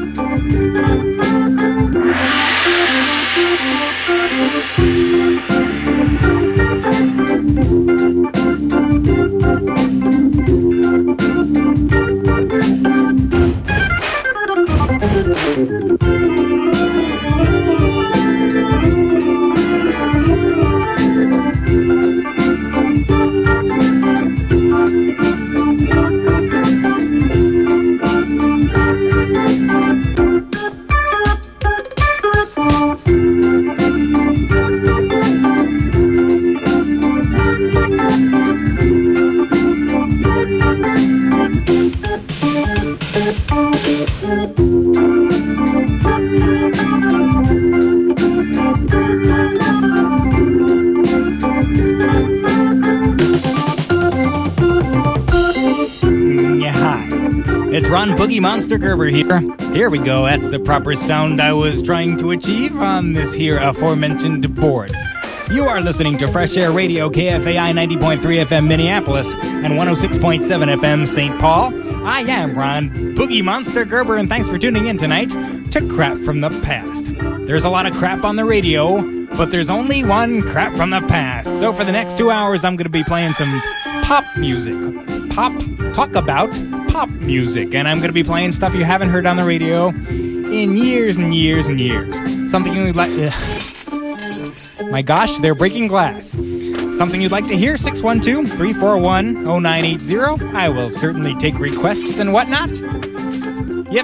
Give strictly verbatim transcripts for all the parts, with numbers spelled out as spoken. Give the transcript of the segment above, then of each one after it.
Ron Boogie Monster Gerber here. Here we go. That's the proper sound I was trying to achieve on this here aforementioned board. You are listening to Fresh Air Radio, K F A I ninety point three F M Minneapolis and one oh six point seven F M Saint Paul. I am Ron Boogie Monster Gerber, and thanks for tuning in tonight to Crap from the Past. There's a lot of crap on the radio, but there's only one crap from the past. So for the next two hours, I'm going to be playing some pop music. Pop, talk about pop music. And I'm going to be playing stuff you haven't heard on the radio in years and years and years. Something you'd like to... My gosh, they're breaking glass. Something you'd like to hear? six one two, three four one, oh nine eight zero. I will certainly take requests and whatnot. Yep.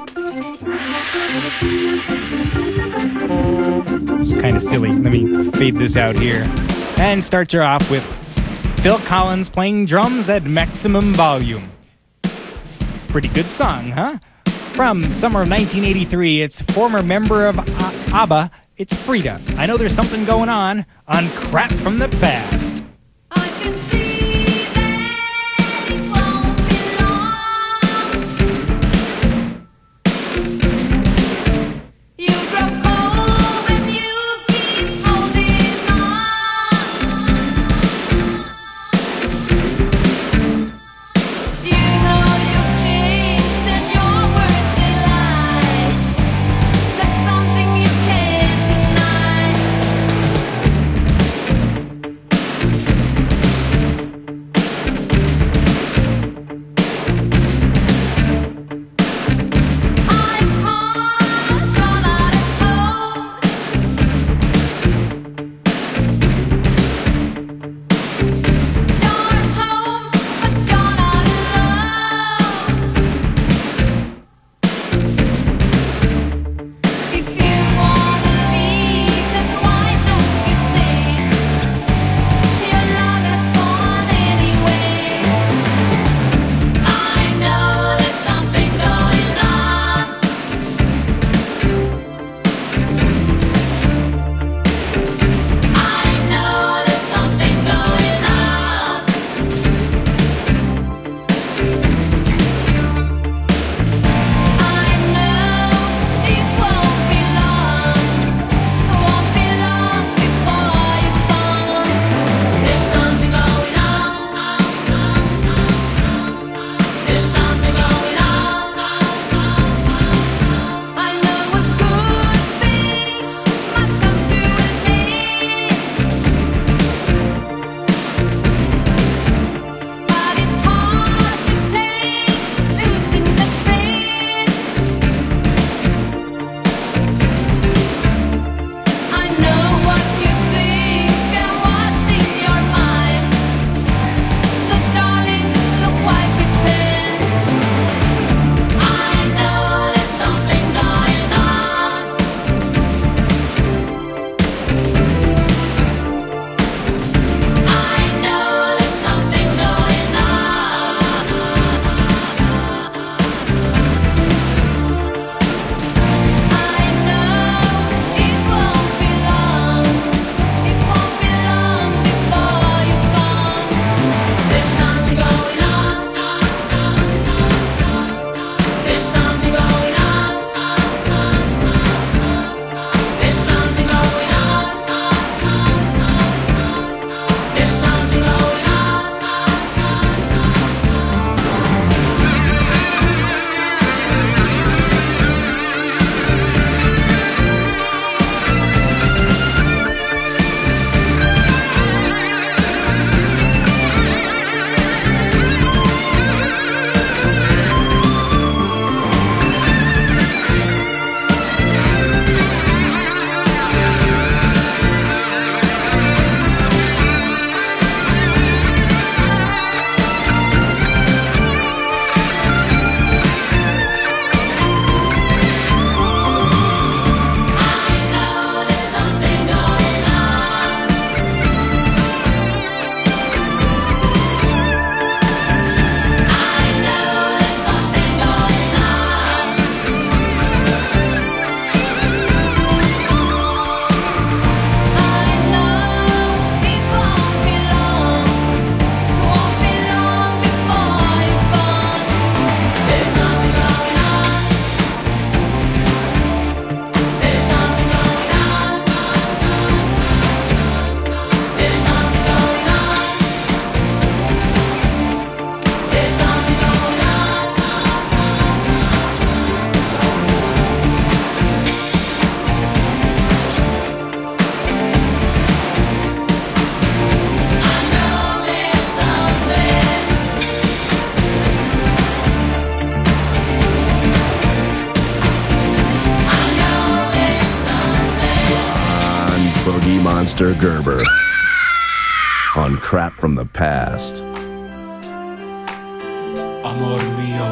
It's kind of silly. Let me fade this out here. And start you off with Phil Collins playing drums at maximum volume. Pretty good song, huh? From the summer of nineteen eighty-three, it's former member of A- ABBA, it's Frida. I know there's something going on on Crap from the Past. I can see that it won't be long. You grow cold when you keep holding on. You know you've changed and you're worse than life. That's something you can't deny. Monster Gerber on Crap from the Past. Amor mío.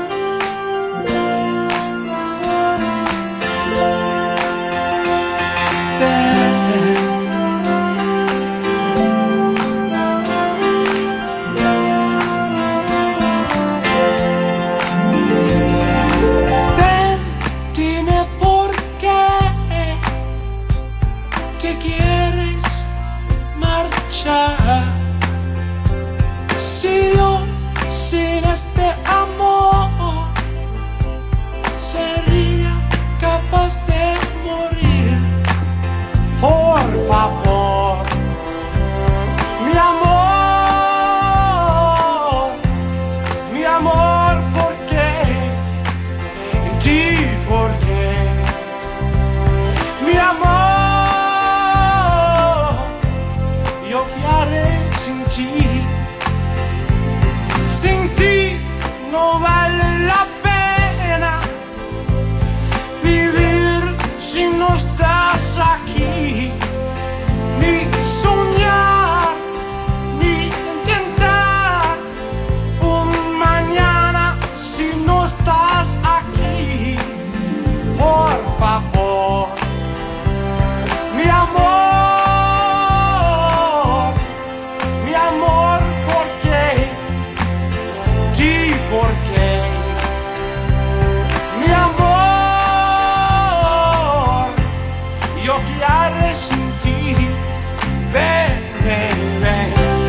Si yo sin este amor sería capaz de morir, por favor, mi amor, mi amor, ¿por qué? En ti, ¿por qué? Mi amor. Sin ti no vale la pena vivir si no estás aquí, ni soñar, ni intentar un mañana si no estás aquí. Por favor, mi amor. Porque mi amor, yo quiero sin ti, ven, ven, ven.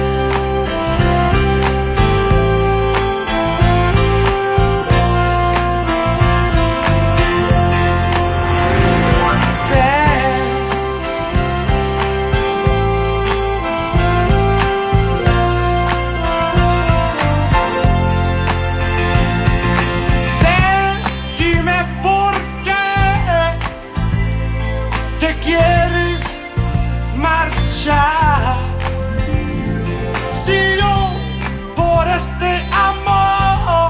¿Quieres marchar? Si yo por este amor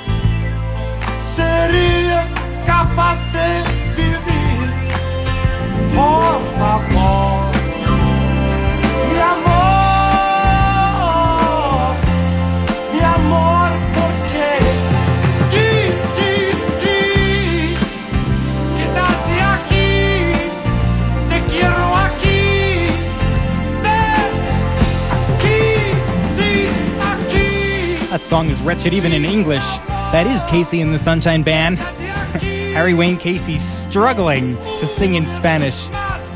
sería capaz de vivir, por favor, mi amor, mi amor, porque ti, ti, ti, quédate aquí. Quiero aquí, ven, aquí, sí, aquí. That song is wretched even in English. That is Casey and the Sunshine Band. Harry Wayne Casey struggling to sing in Spanish.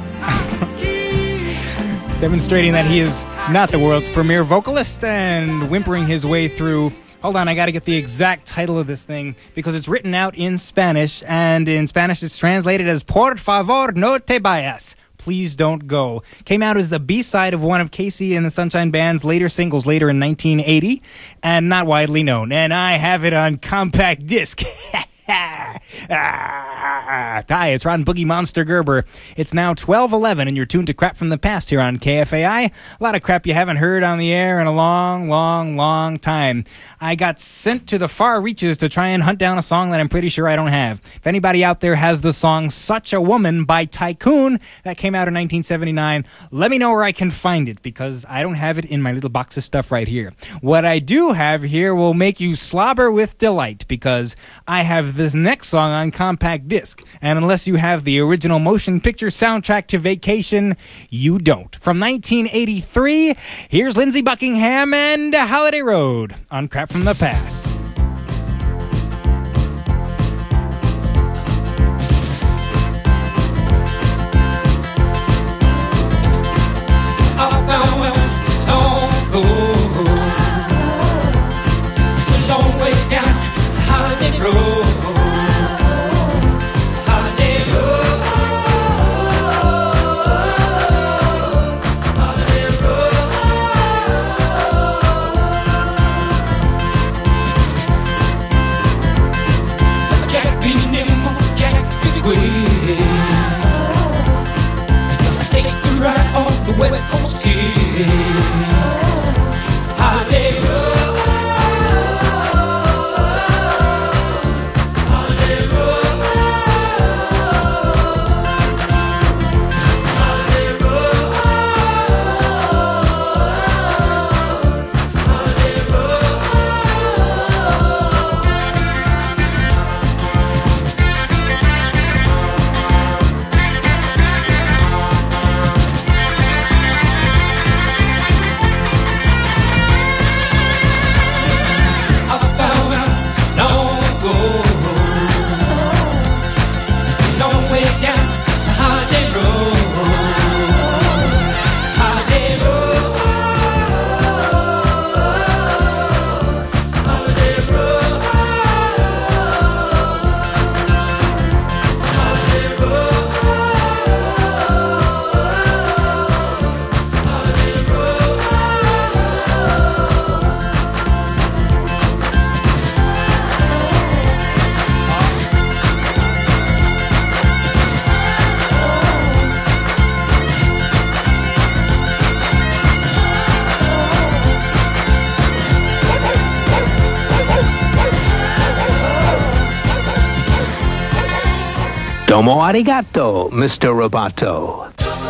Demonstrating that he is not the world's premier vocalist and whimpering his way through. Hold on, I gotta get the exact title of this thing because it's written out in Spanish, and in Spanish it's translated as Por favor no te vayas. Please Don't Go. Came out as the B-side of one of Casey and the Sunshine Band's later singles later in nineteen eighty, and not widely known. And I have it on compact disc. Hi, it's Ron Boogie Monster Gerber. It's now twelve eleven, and you're tuned to Crap from the Past here on K F A I. A lot of crap you haven't heard on the air in a long, long, long time. I got sent to the far reaches to try and hunt down a song that I'm pretty sure I don't have. If anybody out there has the song Such a Woman by Tycoon that came out in nineteen seventy-nine, let me know where I can find it, because I don't have it in my little box of stuff right here. What I do have here will make you slobber with delight, because I have this next song on compact disc, and unless you have the original motion picture soundtrack to Vacation, you don't. From nineteen eighty-three, here's Lindsey Buckingham and Holiday Road on Crap from the Past. I found well long ago. It's a long way down Holiday Road. Holiday Road. Holiday Road. Domo arigato, Mister Roboto.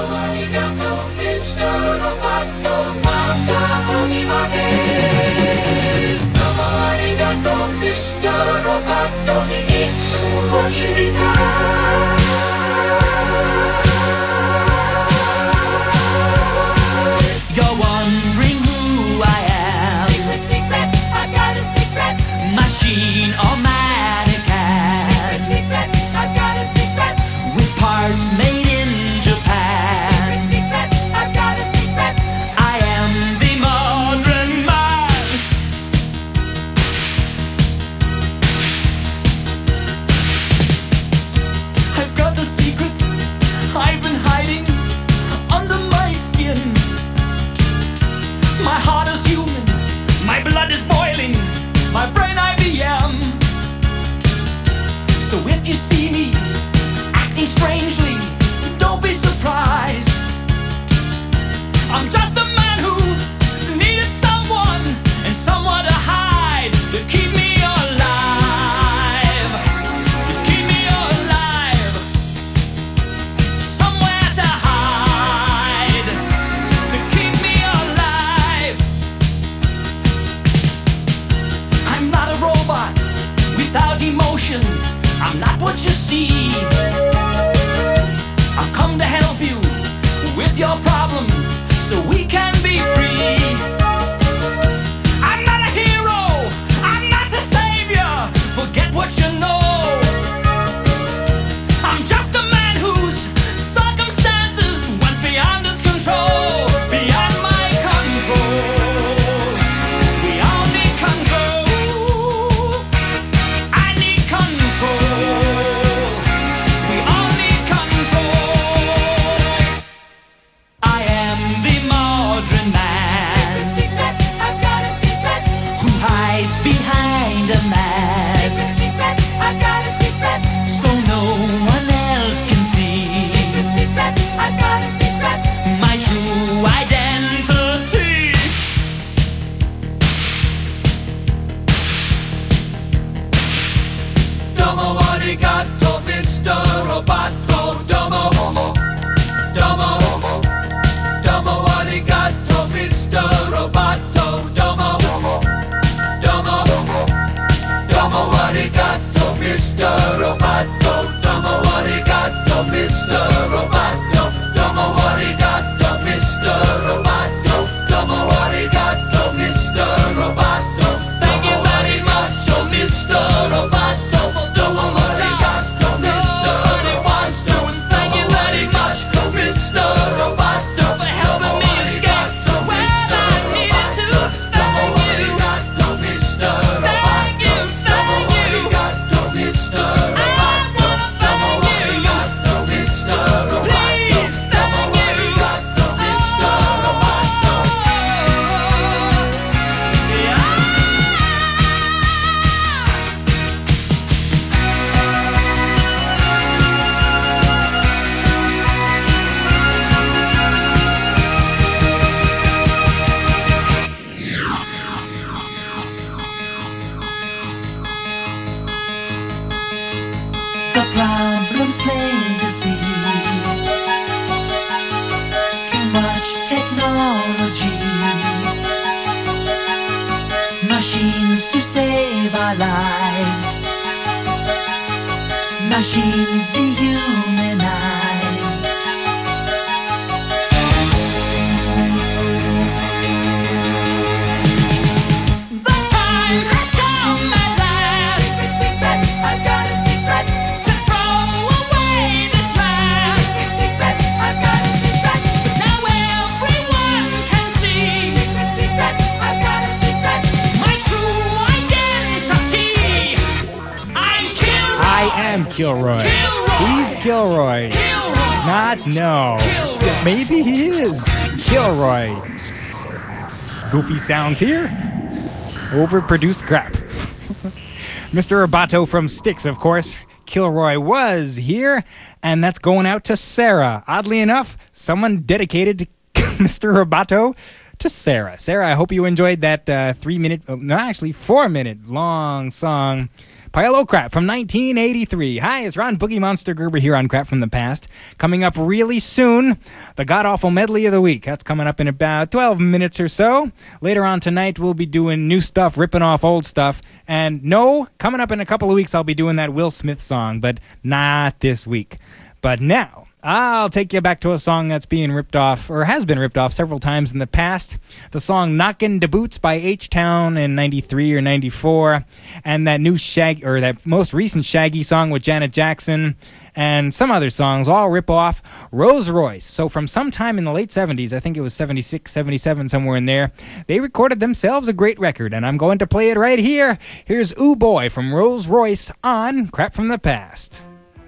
You're wondering who I am. Secret, secret, I got a secret. Machine or mannequin. Secret, secret, I got a secret. With parts made in Japan. Secret, secret, I got a secret. I am the modern man. I've got the secret I've been hiding under my skin. My heart is human, my blood is boiling, my brain I B M. So if you see me acting strangely, don't be surprised. I'm just a man who needed someone and someone to hide, to keep me alive. Just keep me alive. Somewhere to hide, to keep me alive. I'm not a robot without emotions. I'm not what you see. I've come to help you with your problems so we can be free. I'm not a hero, I'm not a savior. Forget what you know. I'm just a man whose circumstances went beyond his control, beyond my control. We all need control. I need control. We all need control. I am the modern man. Secret, secret, I've got a secret. Who hides behind a mask. Secret, secret, I've got a secret. So no one else can see. Secret, secret, I've got a secret. My true identity. Domo arigato, Mister Roboto. Domo, domo, domo arigato, Mister Roboto. Domo, domo, domo arigato, Mister Roboto. Domo arigato, Mister Roboto. Domo arigato, Mister Roboto. Domo arigato, Mister Roboto. Thank you very much, oh Mister Roboto, for doing what I asked, oh Mister Roboto. Thank you very much, oh Mister Roboto, for helping me escape when I needed to. Thank you, Mister Thank you, thank you, Mister I wanna thank you, Mister Please, thank you, Mister Roboto. Yeah. The problem's plain to see. Too much technology. Machines to save our lives. Machines dehumanize. The time has come at last. Secret, secret, I've got a secret. To throw away this mask. Secret, secret, I've got a secret. But now everyone can see. Secret, secret, I've got a secret. My true identity. I'm Kilroy. I am Kilroy. Kilroy. He's Kilroy. Kilroy. Not no. Kilroy. Maybe he is Kilroy. Goofy sounds here. Overproduced crap. Mister Roboto from Styx, of course. Kilroy was here, and that's going out to Sarah. Oddly enough, someone dedicated to Mister Roboto to Sarah. Sarah, I hope you enjoyed that uh, three minute, oh, no, actually four minute long song Pile o' Crap from nineteen eighty-three. Hi, it's Ron Boogie Monster Gerber here on Crap from the Past. Coming up really soon, the God-Awful Medley of the Week. That's coming up in about twelve minutes or so. Later on tonight, we'll be doing new stuff, ripping off old stuff. And no, coming up in a couple of weeks, I'll be doing that Will Smith song, but not this week. But now, I'll take you back to a song that's being ripped off, or has been ripped off several times in the past. The song Knockin' de Boots by H-Town in ninety-three or ninety-four. And that new Shaggy, or that most recent Shaggy song with Janet Jackson. And some other songs all rip off Rose Royce. So from sometime in the late seventies, I think it was seventy-six, seventy-seven, somewhere in there, they recorded themselves a great record. And I'm going to play it right here. Here's Ooh Boy from Rose Royce on Crap from the Past.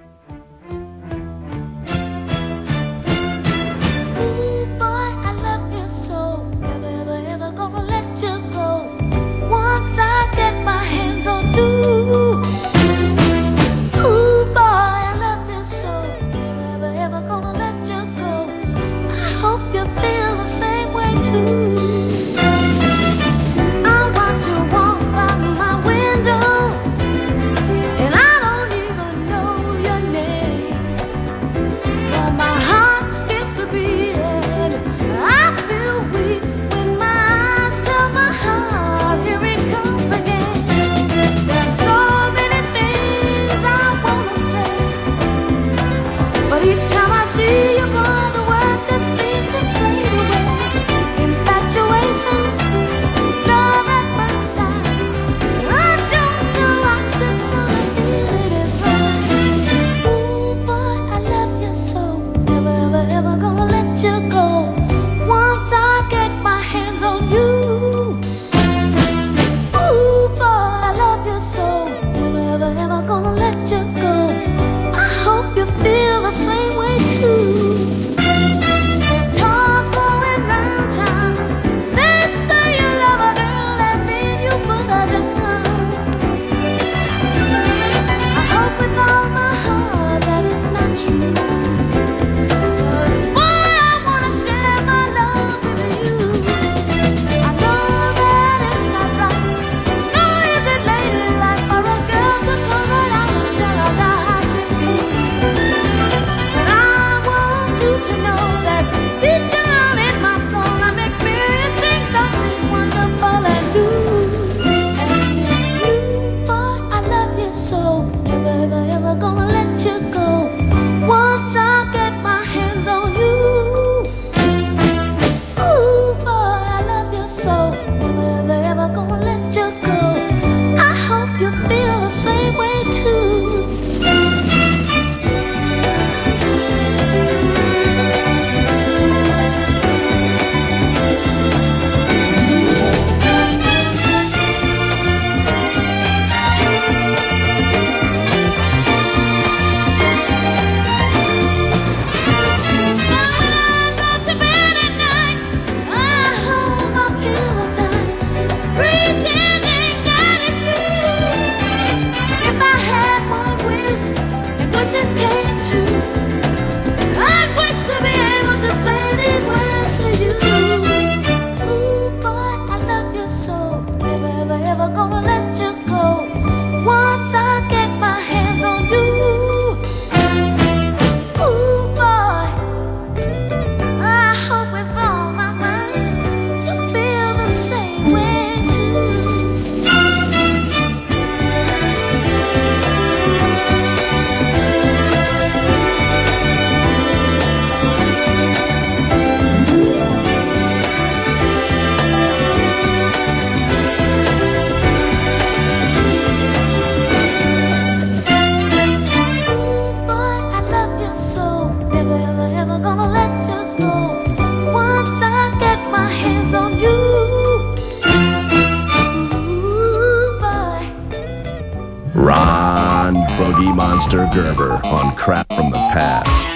Ron Boogie Monster Gerber on Crap from the Past.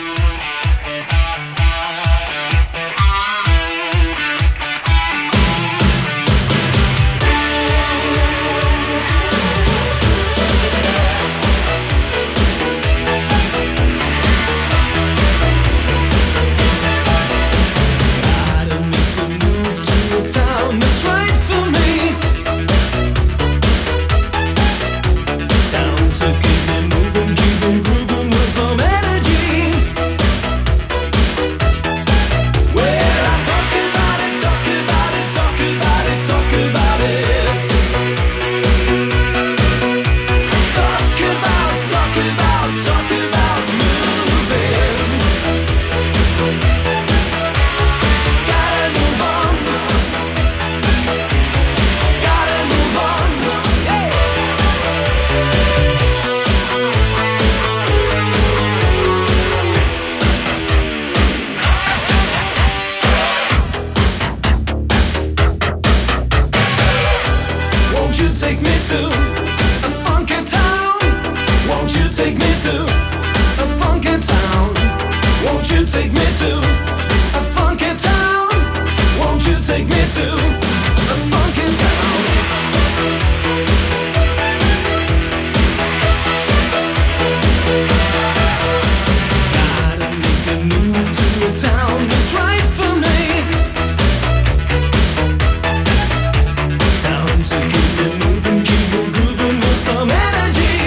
Time talk about moving. Gotta move on. Gotta move on. Yeah. Won't you take me to a funky town? Won't you take me to a funky town? Won't you take me to a funky town? Won't you take me to a funky town? Gotta make a move to a town that's right for me. Town to keep it moving, keep it grooving with some energy.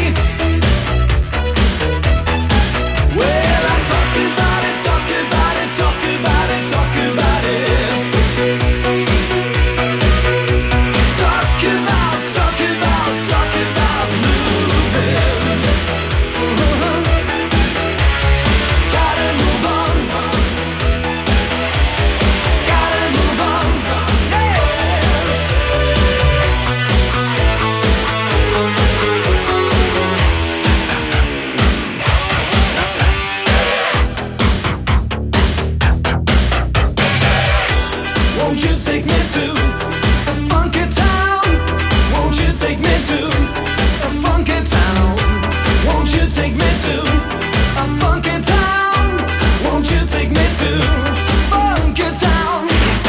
Well, I talk about it, talk about it, talk about it, talk about it. Talk about, talk about, talk about moving. Uh-huh. Gotta move on. Gotta move on. Yeah. Won't you take me to a funky town? Won't you take me to a funky town? Won't you take me to a funky town? Won't you take me to funky town?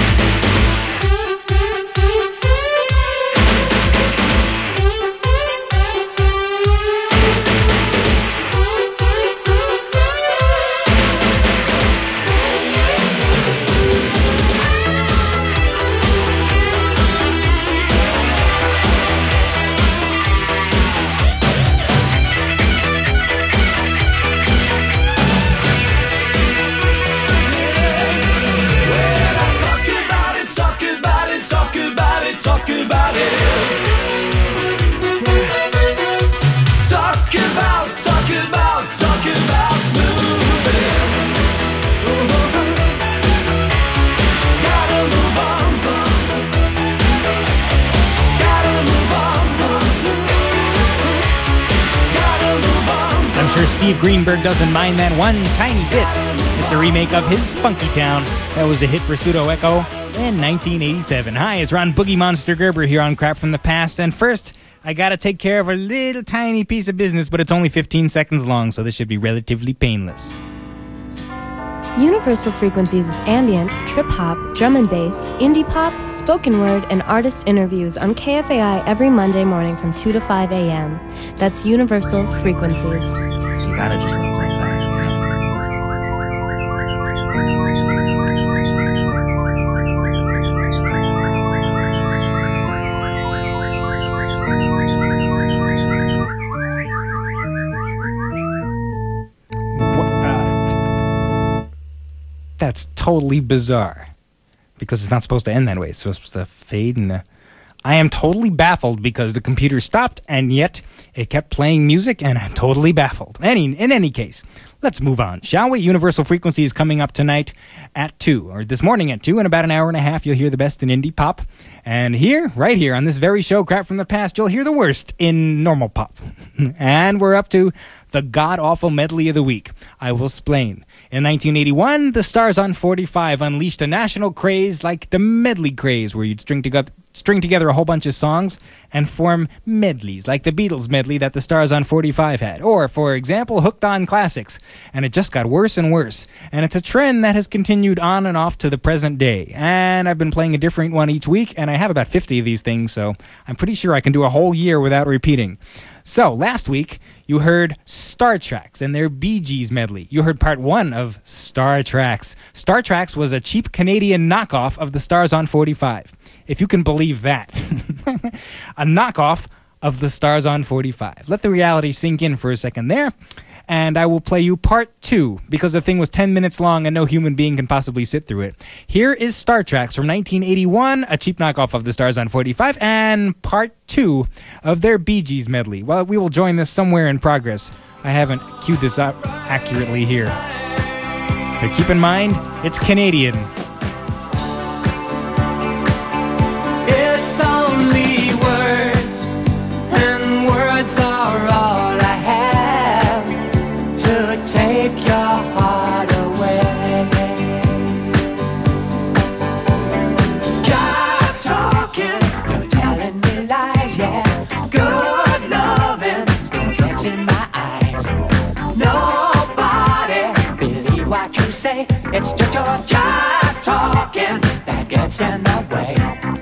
Well, I talk about it, talk about it, talk about it, talk about it. Talk about, talk about, talk about moving. Gotta move on. Gotta move on. Gotta move on. I'm sure Steve Greenberg doesn't mind that one tiny bit. It's a remake of his Funky Town. That was a hit for Pseudo Echo in nineteen eighty-seven. Hi, it's Ron Boogie Monster Gerber here on Crap from the Past. And first, I gotta take care of a little tiny piece of business, but it's only fifteen seconds long, so this should be relatively painless. Universal Frequencies is ambient, trip hop, drum and bass, indie pop, spoken word, and artist interviews on K F A I every Monday morning from two to five a.m. That's Universal Frequencies. You gotta just look right there. That's totally bizarre because it's not supposed to end that way. It's supposed to fade, and uh, I am totally baffled because the computer stopped and yet it kept playing music, and I'm totally baffled. Any, in any case, let's move on, shall we? Universal Frequency is coming up tonight at two, or this morning at two. In about an hour and a half, you'll hear the best in indie pop. And here, right here on this very show, Crap from the Past, you'll hear the worst in normal pop. And we're up to the god-awful medley of the week. I will explain. In nineteen eighty-one, the Stars on forty-five unleashed a national craze like the medley craze, where you'd string together string together a whole bunch of songs and form medleys, like the Beatles medley that the Stars on forty-five had. Or, for example, Hooked on Classics. And it just got worse and worse. And it's a trend that has continued on and off to the present day. And I've been playing a different one each week, and I have about fifty of these things, so I'm pretty sure I can do a whole year without repeating. So, last week, you heard Star Tracks and their Bee Gees medley. You heard part one of Star Tracks. Star Tracks was a cheap Canadian knockoff of the Stars on forty-five. If you can believe that. A knockoff of the Stars on forty-five. Let the reality sink in for a second there. And I will play you part two, because the thing was ten minutes long and no human being can possibly sit through it. Here is Star Tracks from nineteen eighty-one, a cheap knockoff of the Stars on forty-five, and part two of their Bee Gees medley. Well, we will join this somewhere in progress I haven't queued this up accurately here. But keep in mind, it's Canadian. It's only words, and words are all I have to take your heart away. Jive talking, you're telling me lies, yeah. Good loving still gets in my eyes. Nobody believe what you say. It's just your jive talking that gets in the way.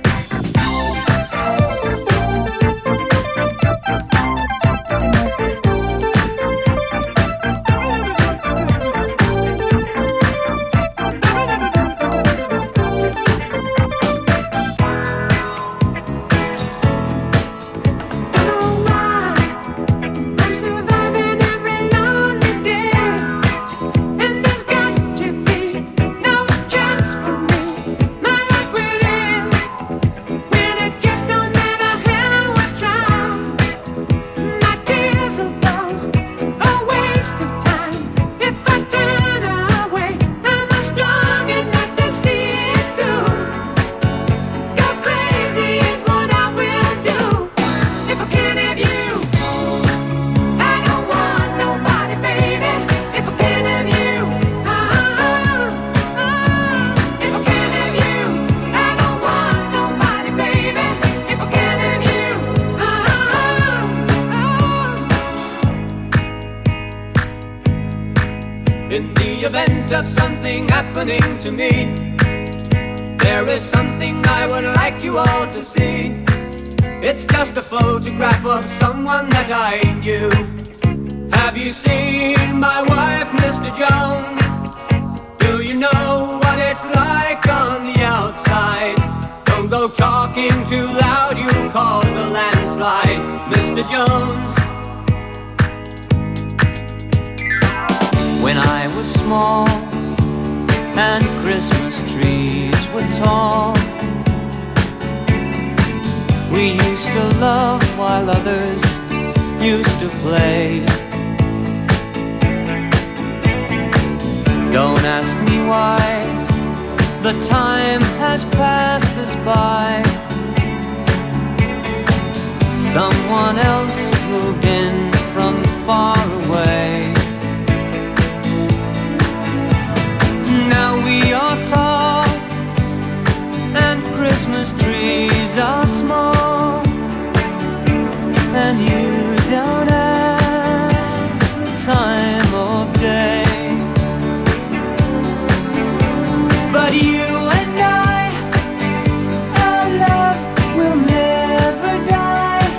In the event of something happening to me, there is something I would like you all to see. It's just a photograph of someone that I knew. Have you seen my wife, Mister Jones? Do you know what it's like on the outside? Don't go talking too loud, you'll cause a landslide, Mister Jones. When I was small and Christmas trees were tall, we used to love while others used to play. Don't ask me why, the time has passed us by. Someone else moved in from far away. Now we are tall and Christmas trees are small, and you don't ask the time of day. But you and I, our love will never die,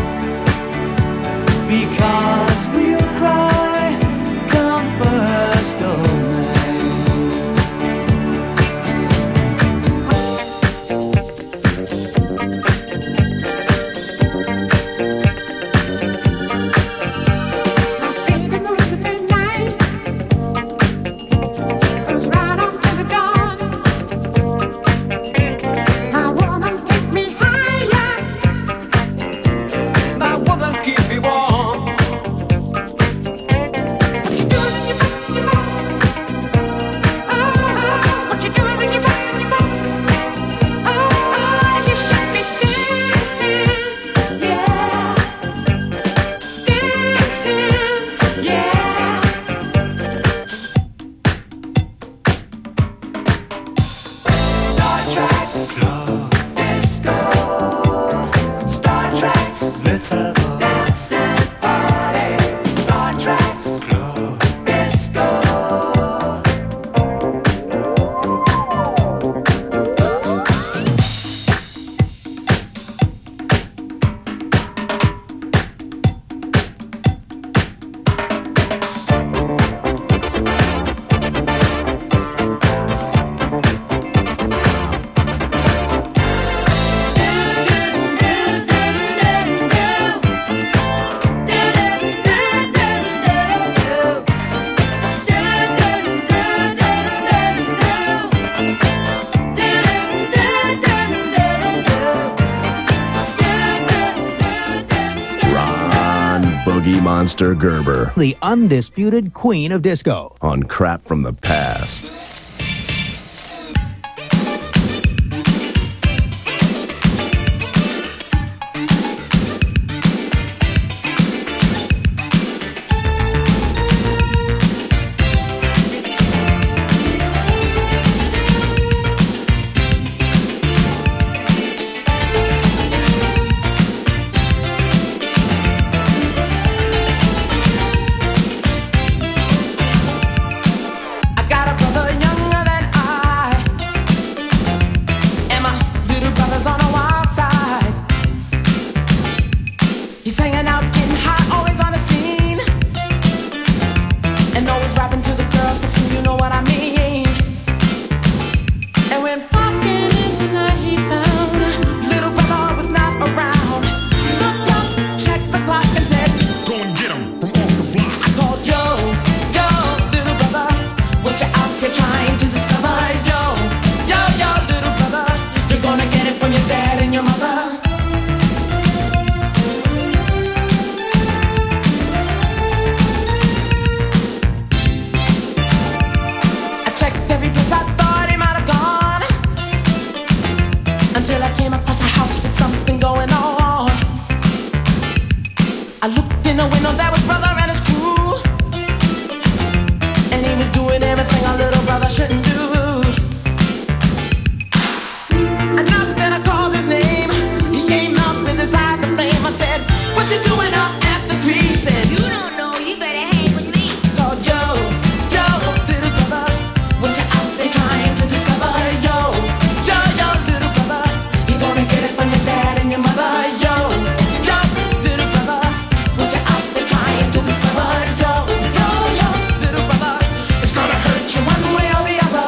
because we'll cry come first of May. Goes right on to the dawn. Monster Gerber The undisputed queen of disco. on Crap from the Past. I got a brother younger than I, and my little brother's on the wild side. He's hanging out, getting high, always on the scene, and always rapping to the girls for some, you know what I mean. And when Pop came in tonight, he found little brother was not around. He looked up, checked the clock, and said, "Go and get him from off the block." I called yo, yo, little brother, what you out here trying to discover? Yo, yo, yo, little brother, you're gonna get it from your dad and your mother. I checked every place I thought he might have gone, until I came across a house with something going on. I looked in the window, there was brother and his crew, and he was doing everything a little brother shouldn't do. And up then I called his name, he came out with his eyes of flame. I said, "What you doing up after three?" He said, "You don't know, you better hang with me." I called Joe, Joe, little brother, what you out there trying to discover? Yo, yo, yo, little brother, you gonna get it from your dad and your mother. Yo, yo, little brother, what you out there trying to discover? Yo, yo, yo, little brother, it's gonna hurt you one way or the other.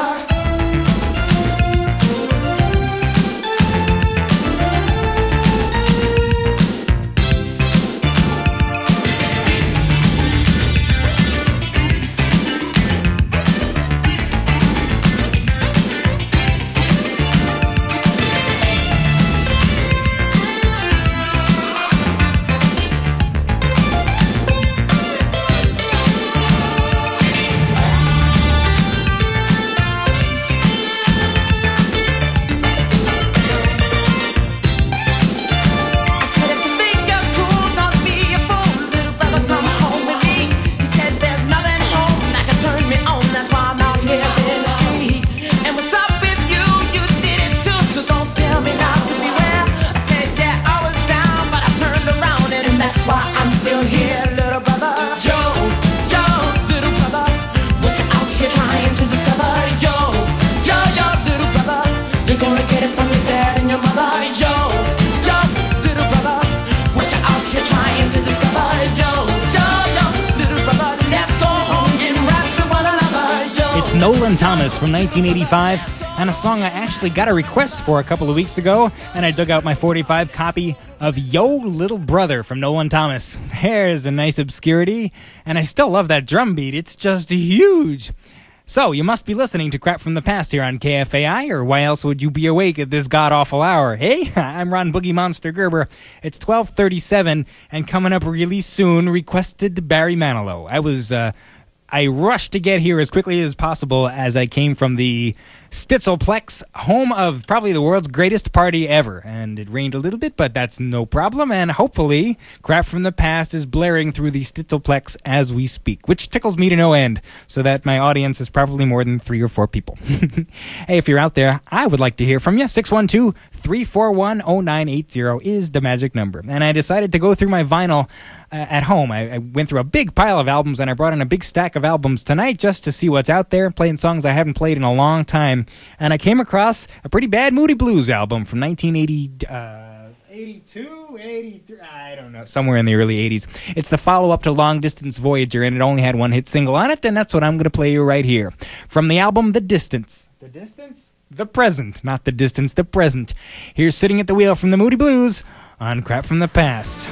I said, "If you think you're cool, don't be a fool. Little brother, come home with me." He said, "There's nothing home that can turn me on. That's why I'm out here in the street. And what's up with you? You did it too, so don't tell me not to beware." I said, "Yeah, I was down, but I turned around, and, and that's why I'm still here, little brother." Yo, yo, little brother, what you out here trying to discover? Yo, yo, yo, little brother, you're gonna get it from your dad and your mother. Yo, yo, little brother, what you out here trying to discover? Yo, yo, yo, little brother, let's go home and rap with one another. Yo. It's Nolan Thomas from nineteen eighty-five, and a song I actually got a request for a couple of weeks ago, and I dug out my forty-five copy of Yo Little Brother from Nolan Thomas. There's a nice obscurity, and I still love that drum beat. It's just huge. So, you must be listening to Crap from the Past here on K F A I, or why else would you be awake at this god-awful hour? Hey, I'm Ron Boogie Monster Gerber. It's twelve thirty-seven, and coming up really soon, requested Barry Manilow. I was, uh, I rushed to get here as quickly as possible as I came from the Stitzelplex, home of probably the world's greatest party ever. And it rained a little bit, but that's no problem. And hopefully, Crap from the Past is blaring through the Stitzelplex as we speak, which tickles me to no end, so that my audience is probably more than three or four people. Hey, if you're out there, I would like to hear from you. six one two, three four one, zero nine eight zero is the magic number. And I decided to go through my vinyl uh, at home. I, I went through a big pile of albums, and I brought in a big stack of albums tonight just to see what's out there, playing songs I haven't played in a long time. And I came across a pretty bad Moody Blues album from nineteen eighty, uh, eighty-two, eighty-three, I don't know, somewhere in the early eighties. It's the follow-up to Long Distance Voyager, and it only had one hit single on it, and that's what I'm going to play you right here. From the album The Distance. The Distance? The Present. Not the distance, the present. Here's Sitting at the Wheel from the Moody Blues on Crap from the Past.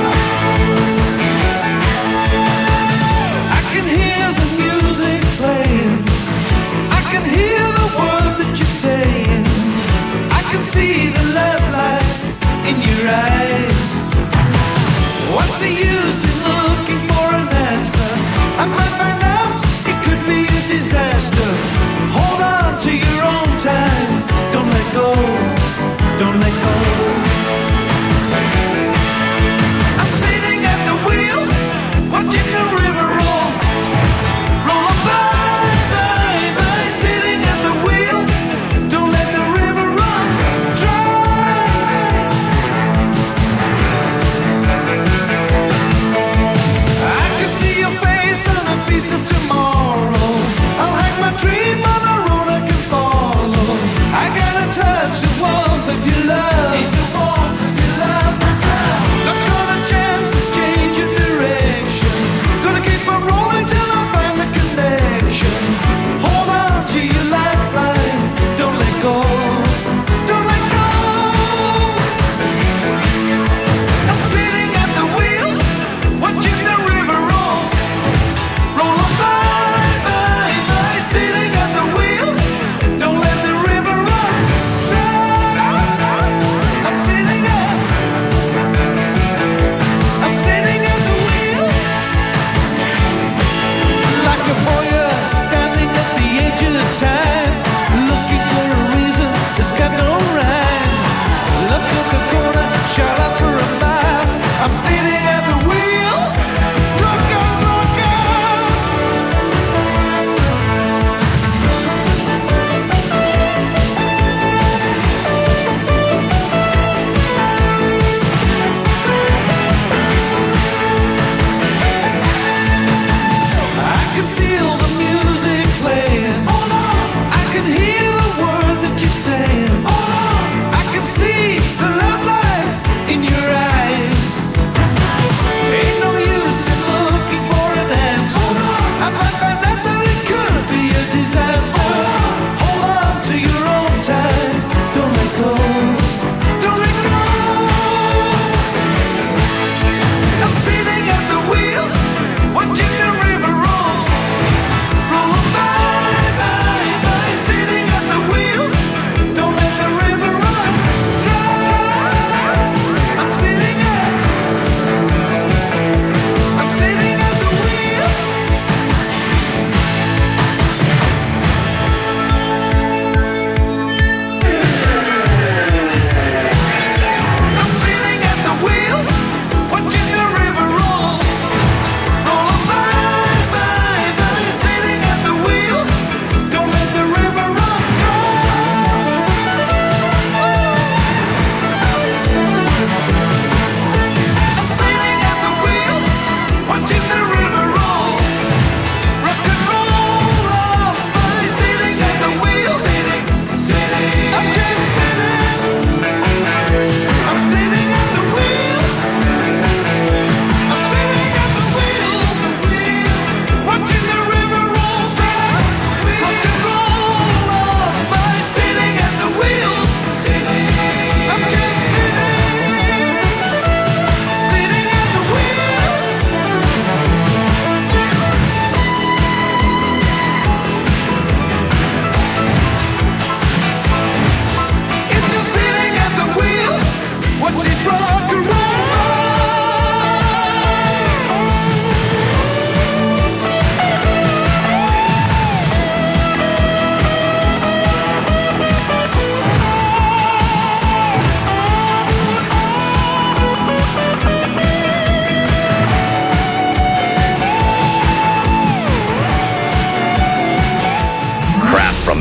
I can hear the music play.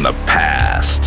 from the past.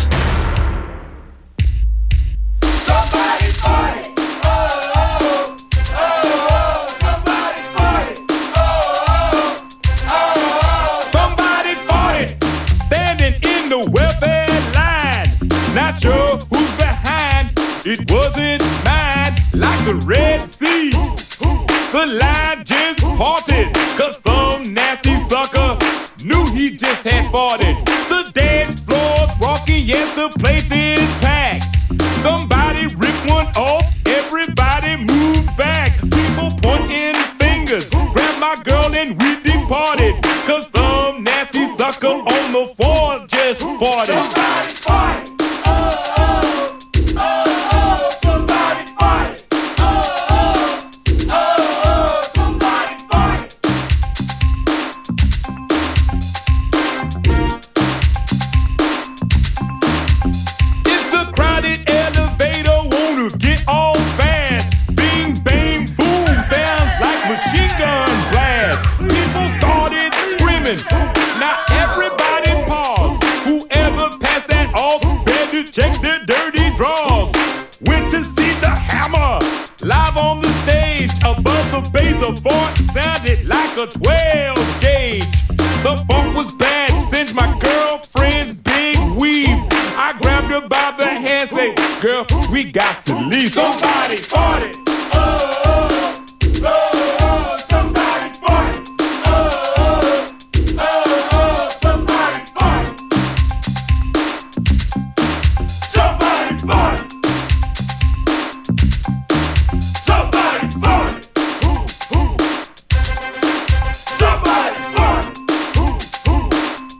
Somebody party. Oh, oh, oh, oh. Somebody party. Oh, oh, oh. Somebody party. Standing in the welfare line. Not sure who's behind. It wasn't mine. Like the Red Sea. The line just parted. Cause some nasty sucker knew he just had farted. The dance floor's rocking, yes, the place is packed. Somebody ripped one off, everybody moved back. People pointing fingers, grabbed my girl and we departed. Cause some nasty sucker on the floor just farted. Somebody fight! Oh, oh, oh, oh, somebody fight! Oh, oh, oh, oh, somebody fight! It's a crowded elevator, wanna get all fast. Bing, bang, boom, sounds like machine gun blast. People started screaming, now everybody pause. Whoever passed that off, better check their dirty drawers. Went to see the Hammer, live on the stage. Above the bass, a voice sounded like a twelve gauge. The funk was bad, since my girlfriend's big weave. I grabbed her by the hand, say, girl, we got to leave. Somebody party. Oh, oh, oh, oh, somebody party. Oh, oh, oh, oh, somebody party. Somebody party. Somebody party. Ooh, ooh. Somebody party. Ooh, ooh.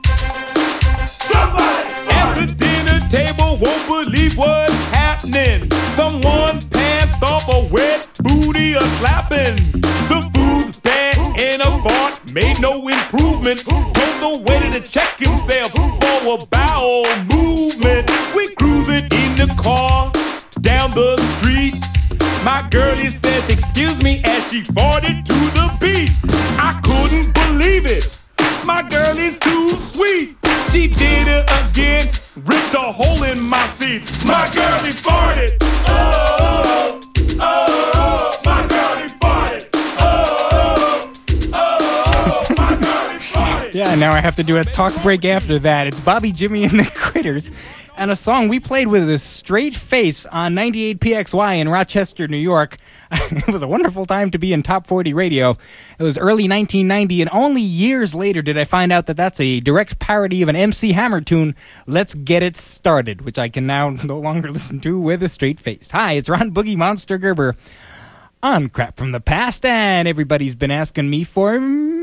Somebody at the dinner table won't believe what's happening. Someone passed off a wet booty a slapping. The food's bad and a fart made no improvement. Told the waiter to check himself for a bowel movement. We cruising in the car down the street. My girlie says, excuse me, as she farted to the beat. I couldn't believe it. My girl is too sweet. She did it again, ripped a hole in my seats. My girlie farted. Oh, oh, oh, oh, my girlie farted. Oh, oh, oh, oh, my girlie farted. Yeah, now I have to do a talk break after that. It's Bobby, Jimmy, and the Critters, and a song we played with a straight face on ninety-eight P X Y in Rochester, New York. It was a wonderful time to be in Top forty Radio. It was early nineteen ninety, and only years later did I find out that that's a direct parody of an M C Hammer tune, Let's Get It Started, which I can now no longer listen to with a straight face. Hi, it's Ron Boogie Monster Gerber on Crap from the Past, and everybody's been asking me for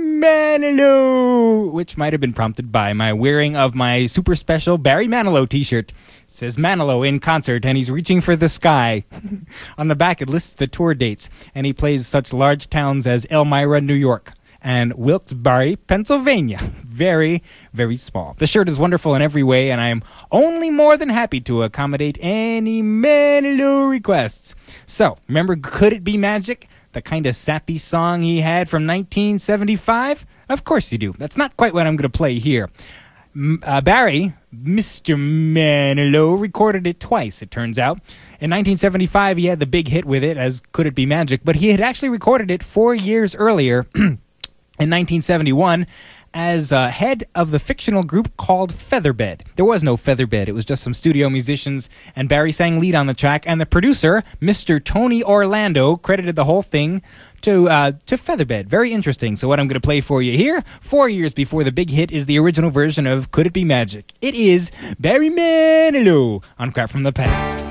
Manilow, which might have been prompted by my wearing of my super special Barry Manilow t-shirt. It says Manilow in concert, and he's reaching for the sky. On the back, it lists the tour dates, and he plays such large towns as Elmira, New York, and Wilkes-Barre, Pennsylvania. Very, very small. The shirt is wonderful in every way, and I am only more than happy to accommodate any Manilow requests. So, remember Could It Be Magic? The kind of sappy song he had from nineteen seventy-five? Of course you do. That's not quite what I'm going to play here. M- uh, Barry, Mister Manilow, recorded it twice, it turns out. In nineteen seventy-five, he had the big hit with it as Could It Be Magic, but he had actually recorded it four years earlier, in nineteen seventy-one, as uh, head of the fictional group called Featherbed. There was no Featherbed, it was just some studio musicians, and Barry sang lead on the track, and the producer, Mister Tony Orlando, credited the whole thing to uh, to Featherbed. Very interesting. So what I'm going to play for you here, four years before the big hit, is the original version of Could It Be Magic. It is Barry Manilow on Crap from the Past.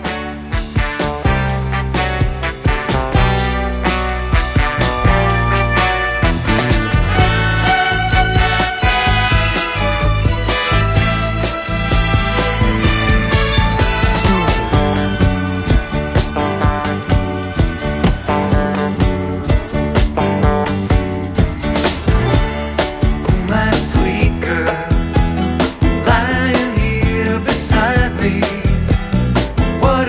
What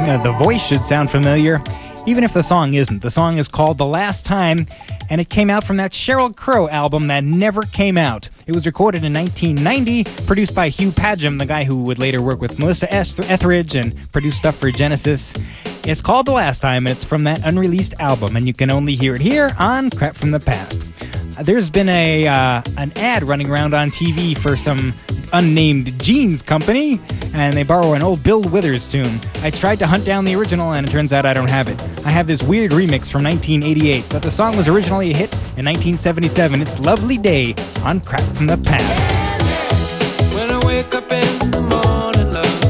Uh, the voice should sound familiar, even if the song isn't. The song is called The Last Time, and it came out from that Sheryl Crow album that never came out. It was recorded in nineteen ninety, produced by Hugh Padgham, the guy who would later work with Melissa Etheridge and produce stuff for Genesis. It's called The Last Time, and it's from that unreleased album, and you can only hear it here on Crap from the Past. There's been a uh, an ad running around on T V for some unnamed jeans company, and they borrow an old Bill Withers tune. I tried to hunt down the original, and it turns out I don't have it. I have this weird remix from nineteen eighty-eight, but the song was originally a hit in nineteen seventy-seven. It's Lovely Day on Crap from the Past. When I wake up in the morning, love,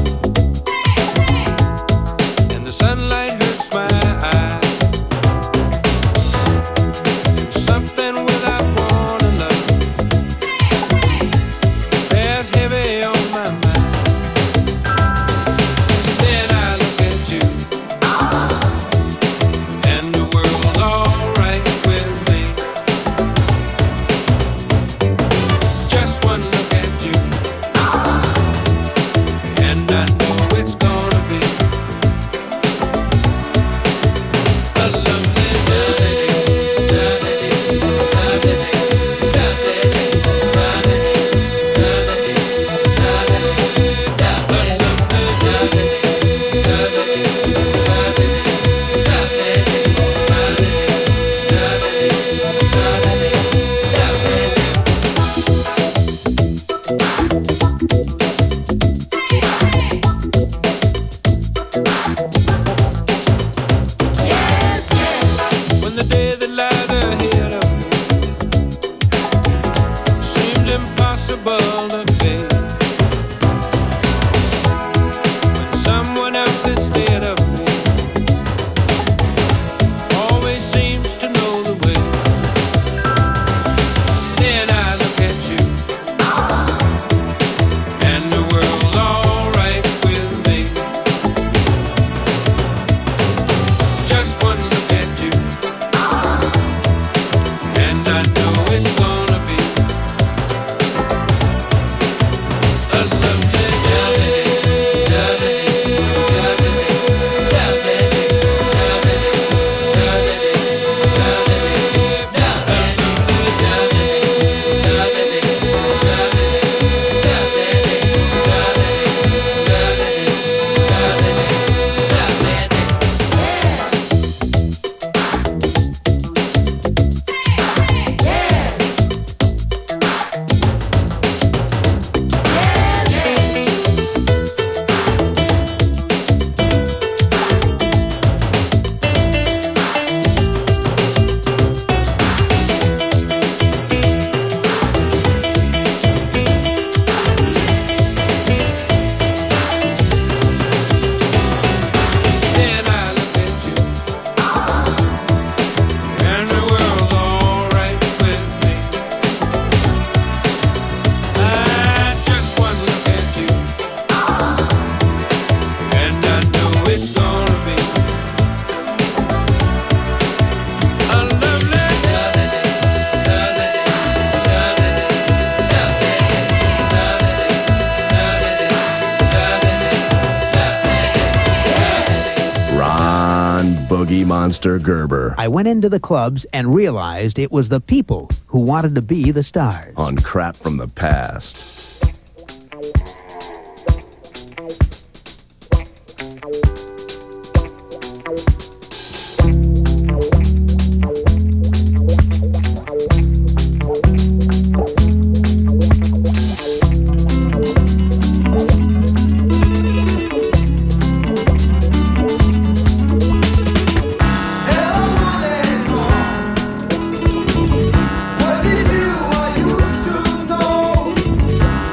and the sunlight hurts my eyes, something without warning, love, bears heavy on my mind. Then I look at you, and the world's alright with me. Just one look at you, and I know it's gonna be a lovely day. When the day that lies ahead of me seems impossible to face, when someone else instead of me always seems to know the way, then I look at you, and the world's alright with me. Just one look at you, and I know it's gonna be a lovely Then I look at you, and the world's alright with me. I just one look at you, and I know it's gonna be a lovely Ron Boogie Monster Gerber I went into the clubs and realized it was the people who wanted to be the stars. on Crap from the Past. Was it you I used to know?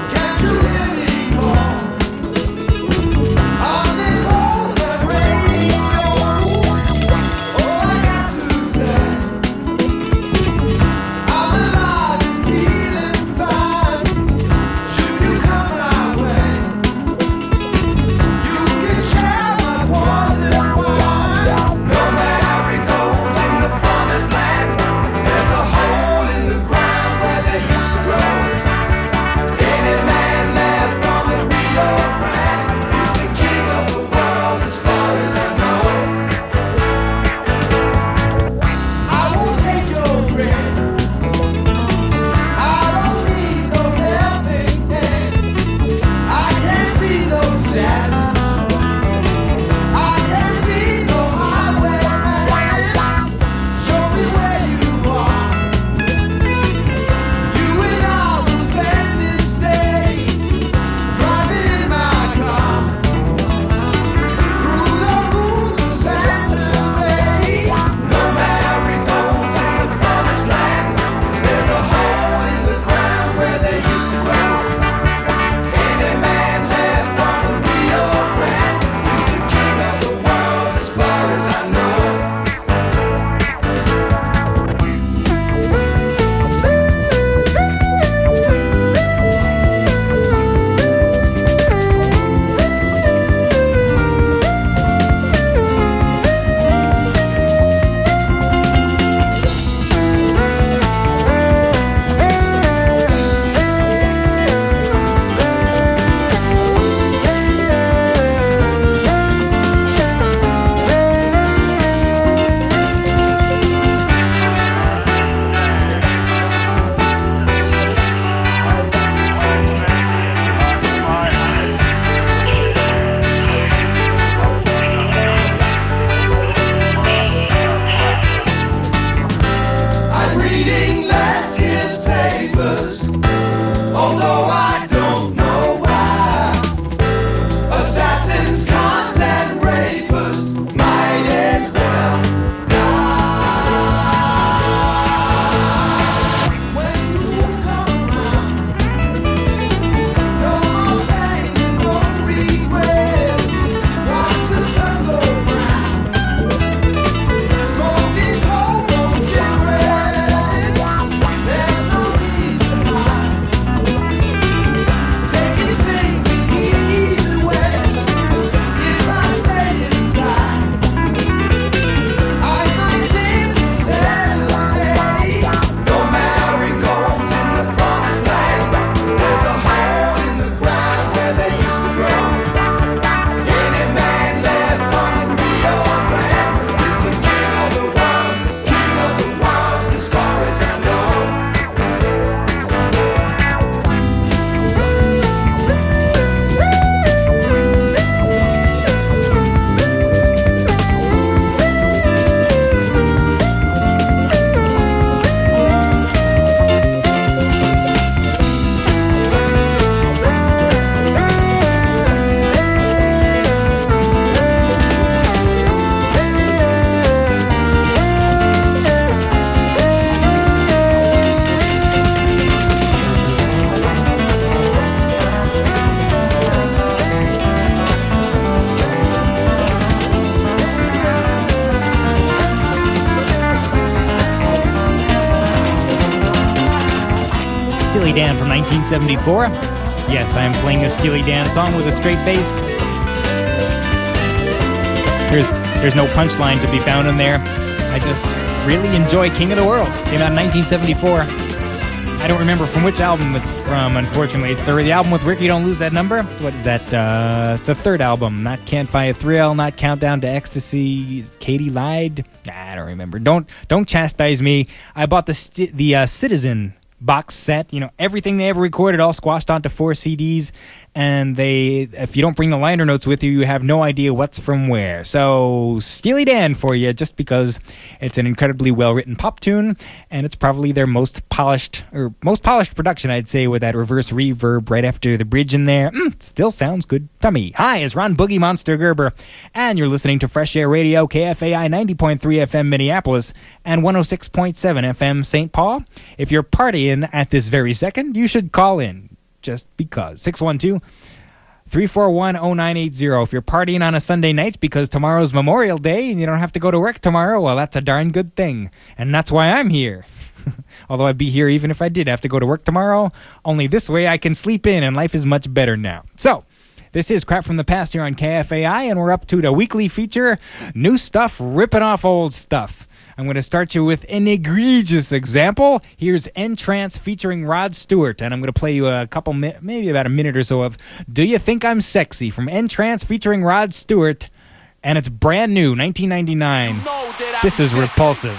Steely Dan from nineteen seventy-four. Yes, I am playing a Steely Dan song with a straight face. There's, there's no punchline to be found in there. I just really enjoy King of the World. Came out in nineteen seventy-four. I don't remember from which album it's from, unfortunately. It's the, the album with Ricky Don't Lose That Number. What is that? Uh, it's the third album. Not Can't Buy a Thrill, not Countdown to Ecstasy. Katie Lied? I don't remember. Don't don't chastise me. I bought the st- the uh, Citizen box set. You know, everything they ever recorded all squashed onto four C Ds. And they, if you don't bring the liner notes with you, you have no idea what's from where. So, Steely Dan for you, just because it's an incredibly well-written pop tune, and it's probably their most polished, or most polished production, I'd say, with that reverse reverb right after the bridge in there. Mm, still sounds good to me. Hi, it's Ron Boogie Monster Gerber, and you're listening to Fresh Air Radio, K F A I ninety point three F M Minneapolis, and one oh six point seven F M Saint Paul. If you're partying at this very second, you should call in. Just because. six one two, three four one, oh nine eight zero. If you're partying on a Sunday night because tomorrow's Memorial Day and you don't have to go to work tomorrow, well, that's a darn good thing. And that's why I'm here. Although I'd be here even if I did have to go to work tomorrow. Only this way I can sleep in and life is much better now. So, this is Crap from the Past here on K F A I, and we're up to the weekly feature, New Stuff Ripping Off Old Stuff. I'm going to start you with an egregious example. Here's N-Trance featuring Rod Stewart, and I'm going to play you a couple, mi- maybe about a minute or so of Do You Think I'm Sexy from N-Trance featuring Rod Stewart, and it's brand new, nineteen ninety-nine. You know this is sexy. Repulsive.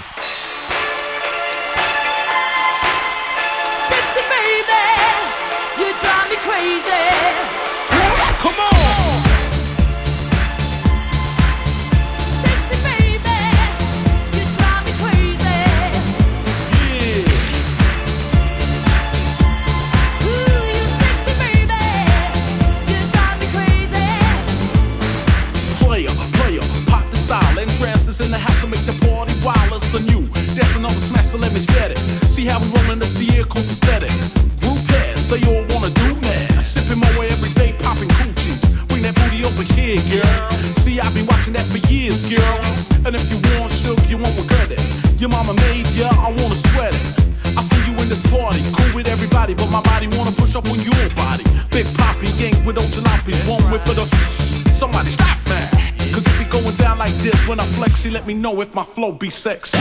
Sexy baby, you drive me crazy. Come on. In the house to make the party wild as the new. That's another smash, so let me set it. See how we rollin' up the air, cool aesthetic. Group heads, they all wanna do that. Sipping my way every day, popping coochies. Bring that booty over here, girl. See, I've been watching that for years, girl. And if you want sugar, you won't regret it. Your mama made ya, I wanna sweat it. I see you in this party, cool with everybody, but my body wanna push up on your body. Big Poppy, gang with those jalopies, one way for the. Somebody stop that. Cause if it going down like this, when I flex, see, let me know if my flow be sexy.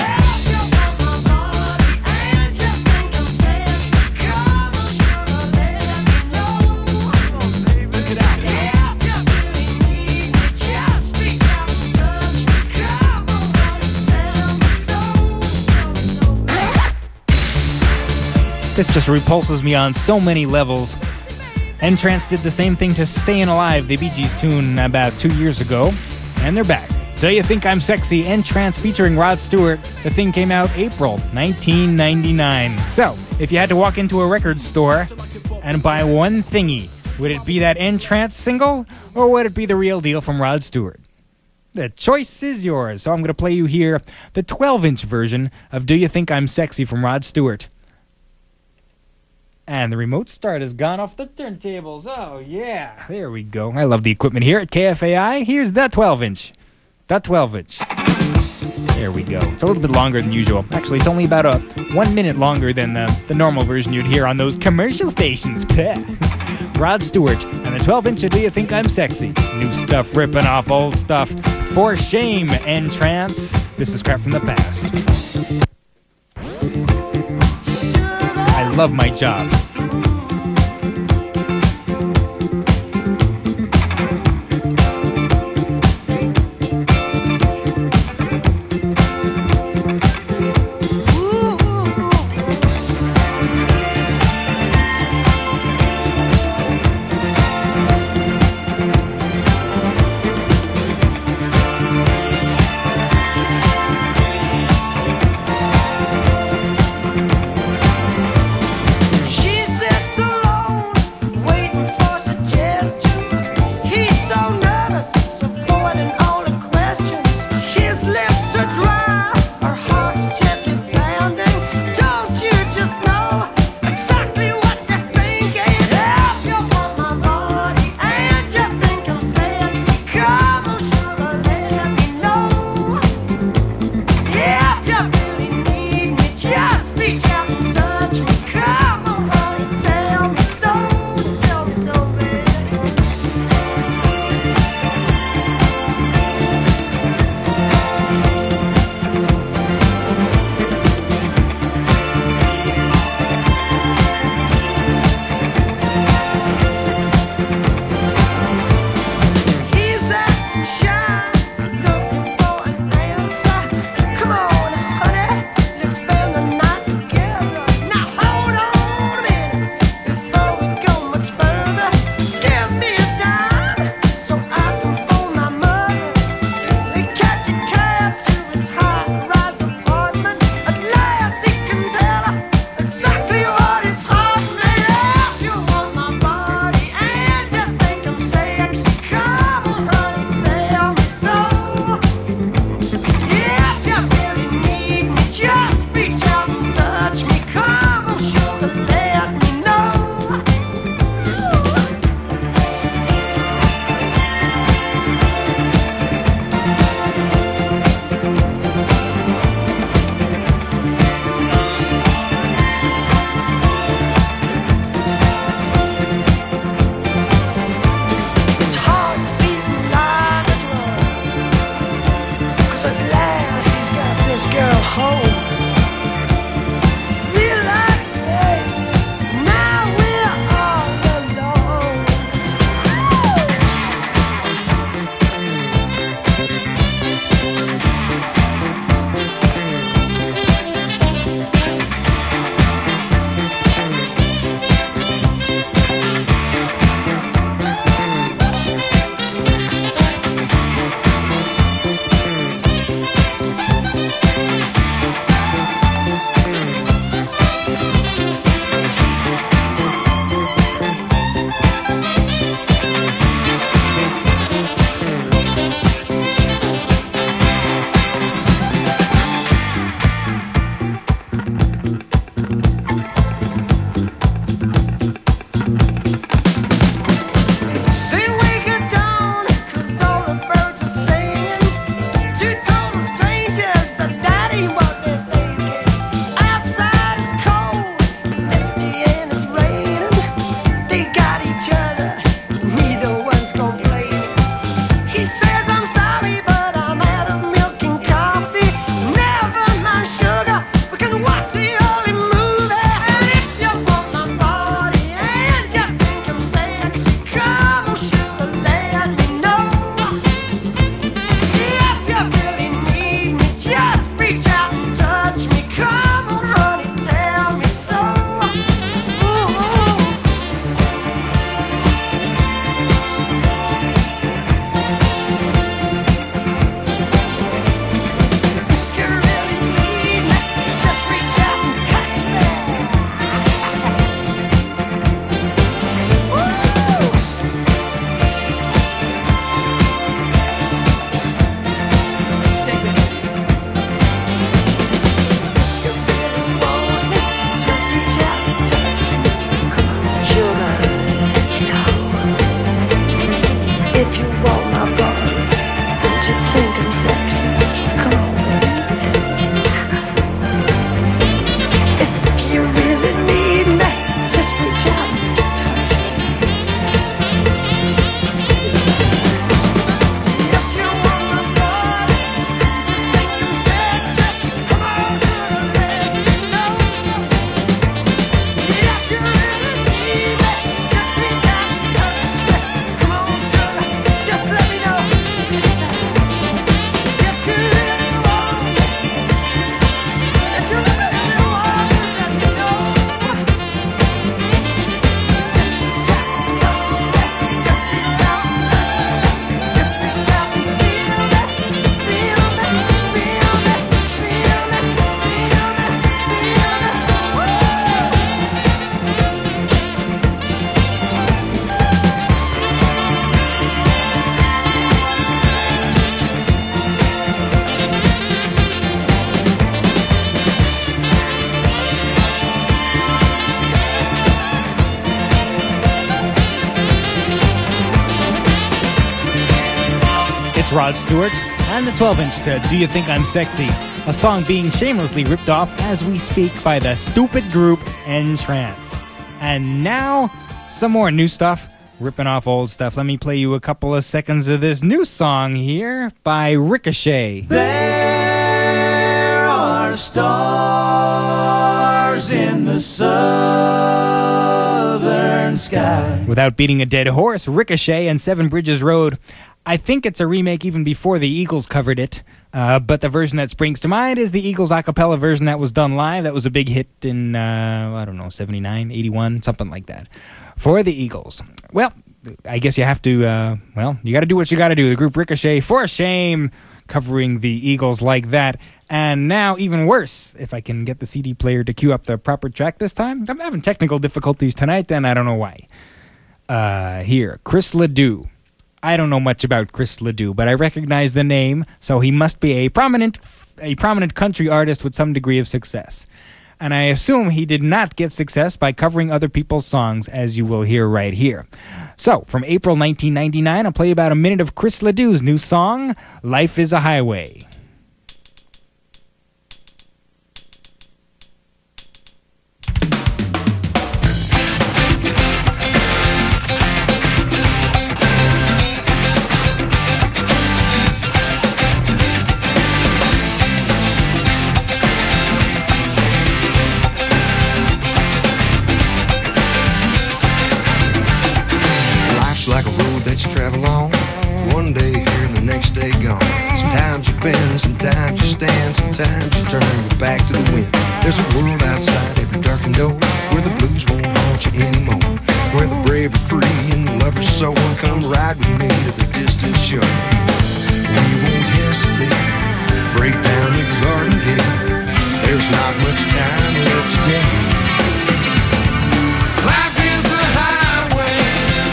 This just repulses me on so many levels. N-Trance did the same thing to Stayin' Alive, the Bee Gees tune, about two years ago, and they're back. Do You Think I'm Sexy? N-Trance featuring Rod Stewart. The thing came out April nineteen ninety-nine. So, if you had to walk into a record store and buy one thingy, would it be that N-Trance single, or would it be the real deal from Rod Stewart? The choice is yours, so I'm going to play you here the twelve-inch version of Do You Think I'm Sexy from Rod Stewart. And the remote start has gone off the turntables. Oh, yeah. There we go. I love the equipment here at K F A I. Here's the twelve-inch. The twelve-inch. There we go. It's a little bit longer than usual. Actually, it's only about a one minute longer than the, the normal version you'd hear on those commercial stations. Rod Stewart and the twelve-inch of Do You Think I'm Sexy? New stuff ripping off old stuff. For shame, N-Trance. This is Crap from the Past. I love my job. She's That's Rod Stewart, and the twelve inch to Do You Think I'm Sexy, a song being shamelessly ripped off as we speak by the stupid group N-Trance. And now, some more new stuff, ripping off old stuff. Let me play you a couple of seconds of this new song here by Ricochet. There are stars in the southern sky. Without beating a dead horse, Ricochet and Seven Bridges Road. I think it's a remake even before the Eagles covered it, uh, but the version that springs to mind is the Eagles a cappella version that was done live. That was a big hit in, uh, I don't know, seventy-nine, eighty-one, something like that, for the Eagles. Well, I guess you have to, uh, well, you got to do what you got to do. The group Ricochet, for shame, covering the Eagles like that. And now, even worse, if I can get the C D player to cue up the proper track this time. I'm having technical difficulties tonight, and I don't know why. Uh, here, Chris Ledoux. I don't know much about Chris Ledoux, but I recognize the name, so he must be a prominent a prominent country artist with some degree of success. And I assume he did not get success by covering other people's songs, as you will hear right here. So, from April nineteen ninety-nine, I'll play you about a minute of Chris Ledoux's new song, Life is a Highway. Like a road that you travel on, one day here and the next day gone. Sometimes you bend, sometimes you stand, sometimes you turn your back to the wind. There's a world outside every darkened door, where the blues won't haunt you anymore, where the brave are free and the lovers so and come ride with me to the distant shore. We won't hesitate, break down the garden gate. There's not much time left today. Life is a highway,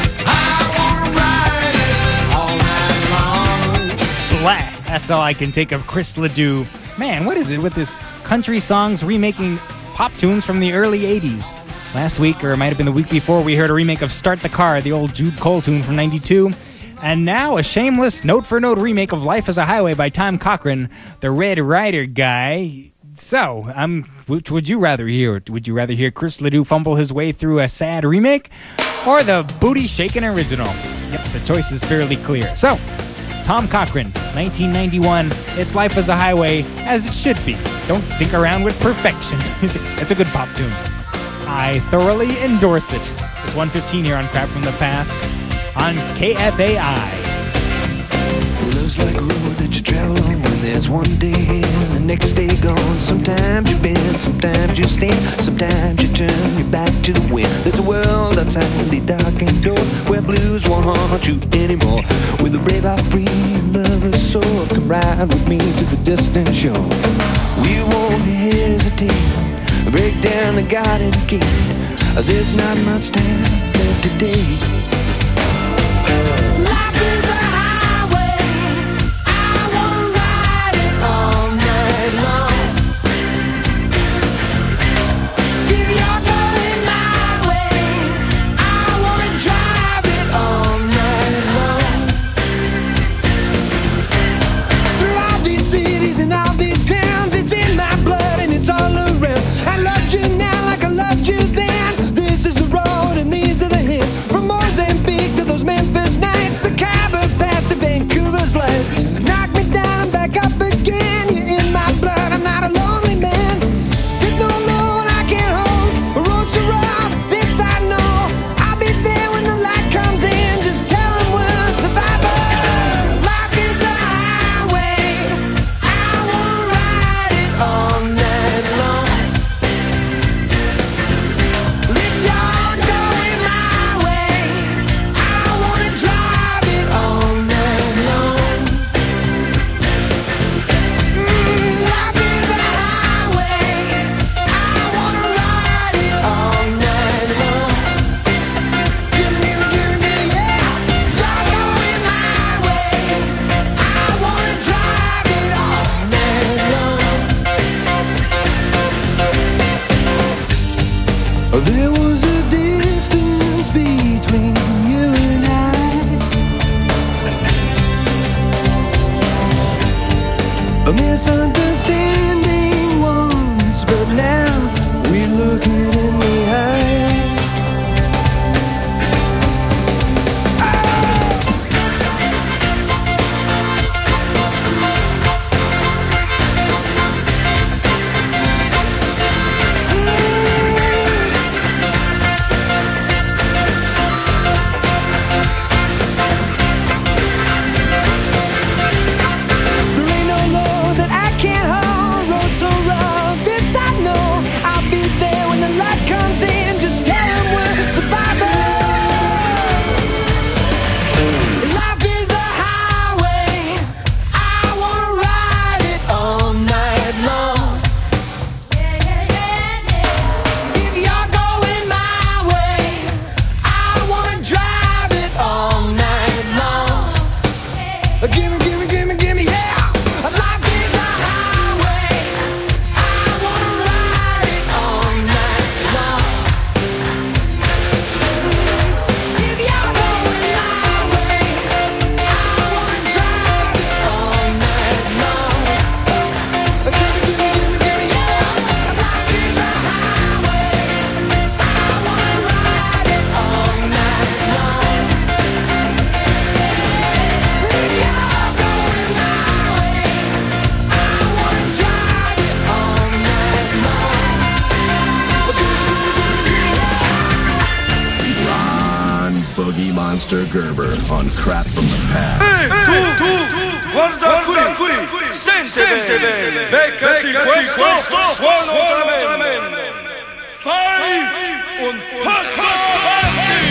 Black. That's all I can take of Chris Ledoux. Man, what is it with this country songs remaking pop tunes from the early eighties? Last week, or it might have been the week before, we heard a remake of Start the Car, the old Jude Cole tune from ninety-two. And now a shameless note-for-note remake of Life is a Highway by Tom Cochrane, the Red Rider guy. So, um, which would you rather hear? Would you rather hear Chris Ledoux fumble his way through a sad remake, or the booty-shaking original? Yep, the choice is fairly clear. So, Tom Cochrane, nineteen ninety-one, It's Life is a Highway, as it should be. Don't dink around with perfection. It's a good pop tune. I thoroughly endorse it. It's one fifteen here on Crap from the Past on K F A I. Love's like a road that you travel on, when there's one day here and the next day gone. Sometimes you bend, sometimes you stand, sometimes you turn your back to the wind. There's a world outside the darkened door, where blues won't haunt you anymore, where the brave are free and lovers soar. Come ride with me to the distant shore. We won't hesitate, break down the garden gate. There's not much time left today. Life is a highway, I wanna ride it all night long. If you're going my way, I wanna drive it all night long. Through all these cities and all these towns, it's in my blood and it's all around. I loved you now like I loved you then. This is the road and these are the hills. From Moses Boogie Monster Gerber on Crap from the Past. Tu, tu, guarda qui, sente bene, beccati questo suono tremendo. Fai un passo avanti.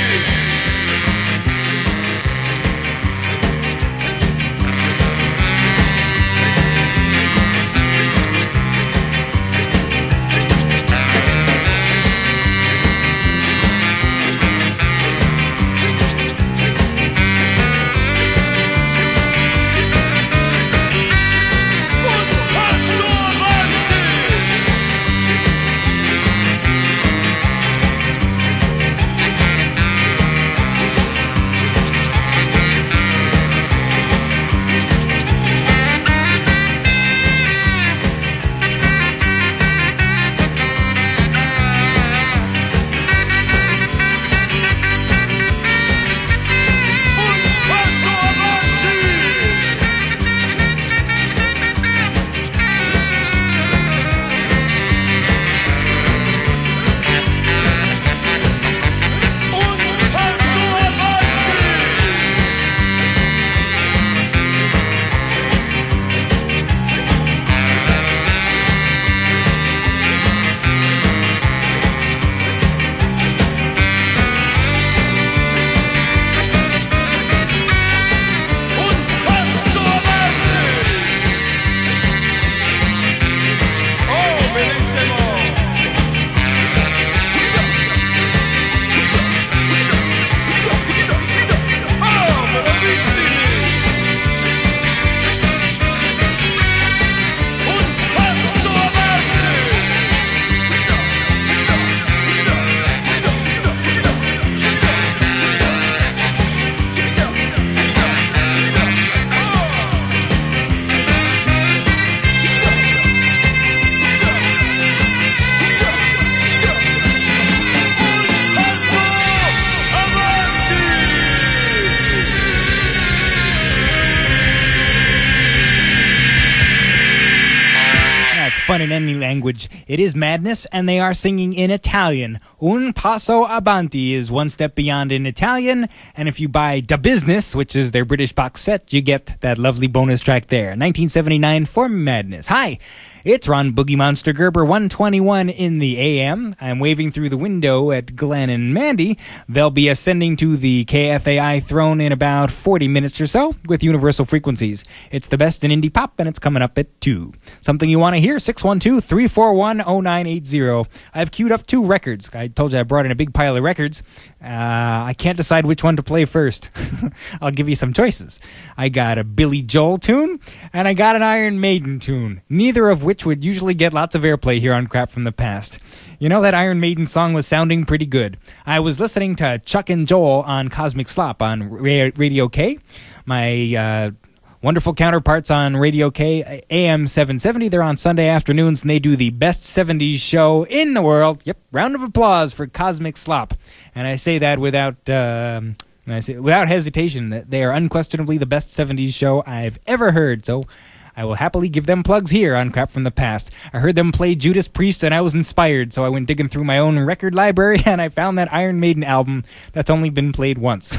Fun in any language. It is madness, and they are singing in Italian. Un passo avanti is one step beyond in Italian, and if you buy Da Business, which is their British box set, you get that lovely bonus track there. nineteen seventy-nine for Madness. Hi, it's Ron Boogie Monster Gerber, one twenty-one in the A M. I'm waving through the window at Glenn and Mandy. They'll be ascending to the K F A I throne in about forty minutes or so with universal frequencies. It's the best in indie pop, and it's coming up at two. Something you want to hear? six one two, three four one, oh nine eight zero. I've queued up two records. I told you I brought in a big pile of records. Uh, I can't decide which one to play first. I'll give you some choices. I got a Billy Joel tune, and I got an Iron Maiden tune, neither of which would usually get lots of airplay here on Crap from the Past. You know, that Iron Maiden song was sounding pretty good. I was listening to Chuck and Joel on Cosmic Slop on Ra- Radio K. My uh, wonderful counterparts on Radio K, A M seven seventy. They're on Sunday afternoons, and they do the best seventies show in the world. Yep, round of applause for Cosmic Slop. And I say that without... Um, I say, without hesitation, that they are unquestionably the best seventies show I've ever heard. So I will happily give them plugs here on Crap from the Past. I heard them play Judas Priest and I was inspired, so I went digging through my own record library and I found that Iron Maiden album that's only been played once.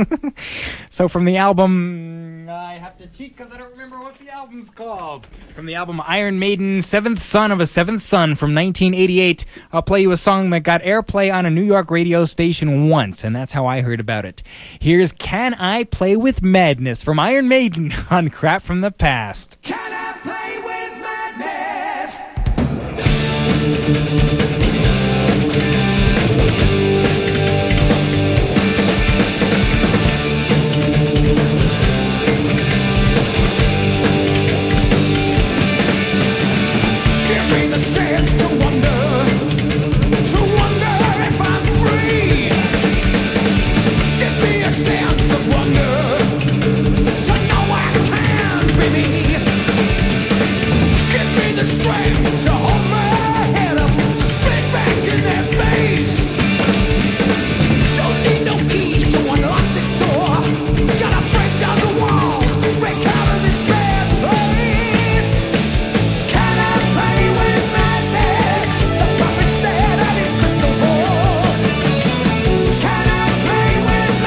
So from the album, I have to cheat because I don't remember what the album's called. From the album Iron Maiden, Seventh Son of a Seventh Son from nineteen eighty-eight, I'll play you a song that got airplay on a New York radio station once, and that's how I heard about it. Here's Can I Play With Madness from Iron Maiden on Crap from the Past. Can I play with madness? Give me the sense to wonder, to wonder if I'm free. Give me a sense of wonder, to know I can be me. Give me the strength to hold my head up, spit back in their face. Don't need no key to unlock this door. Gotta break down the walls, break out of this bad place. Can I play with madness? The puppet stared at his crystal ball. Can I play with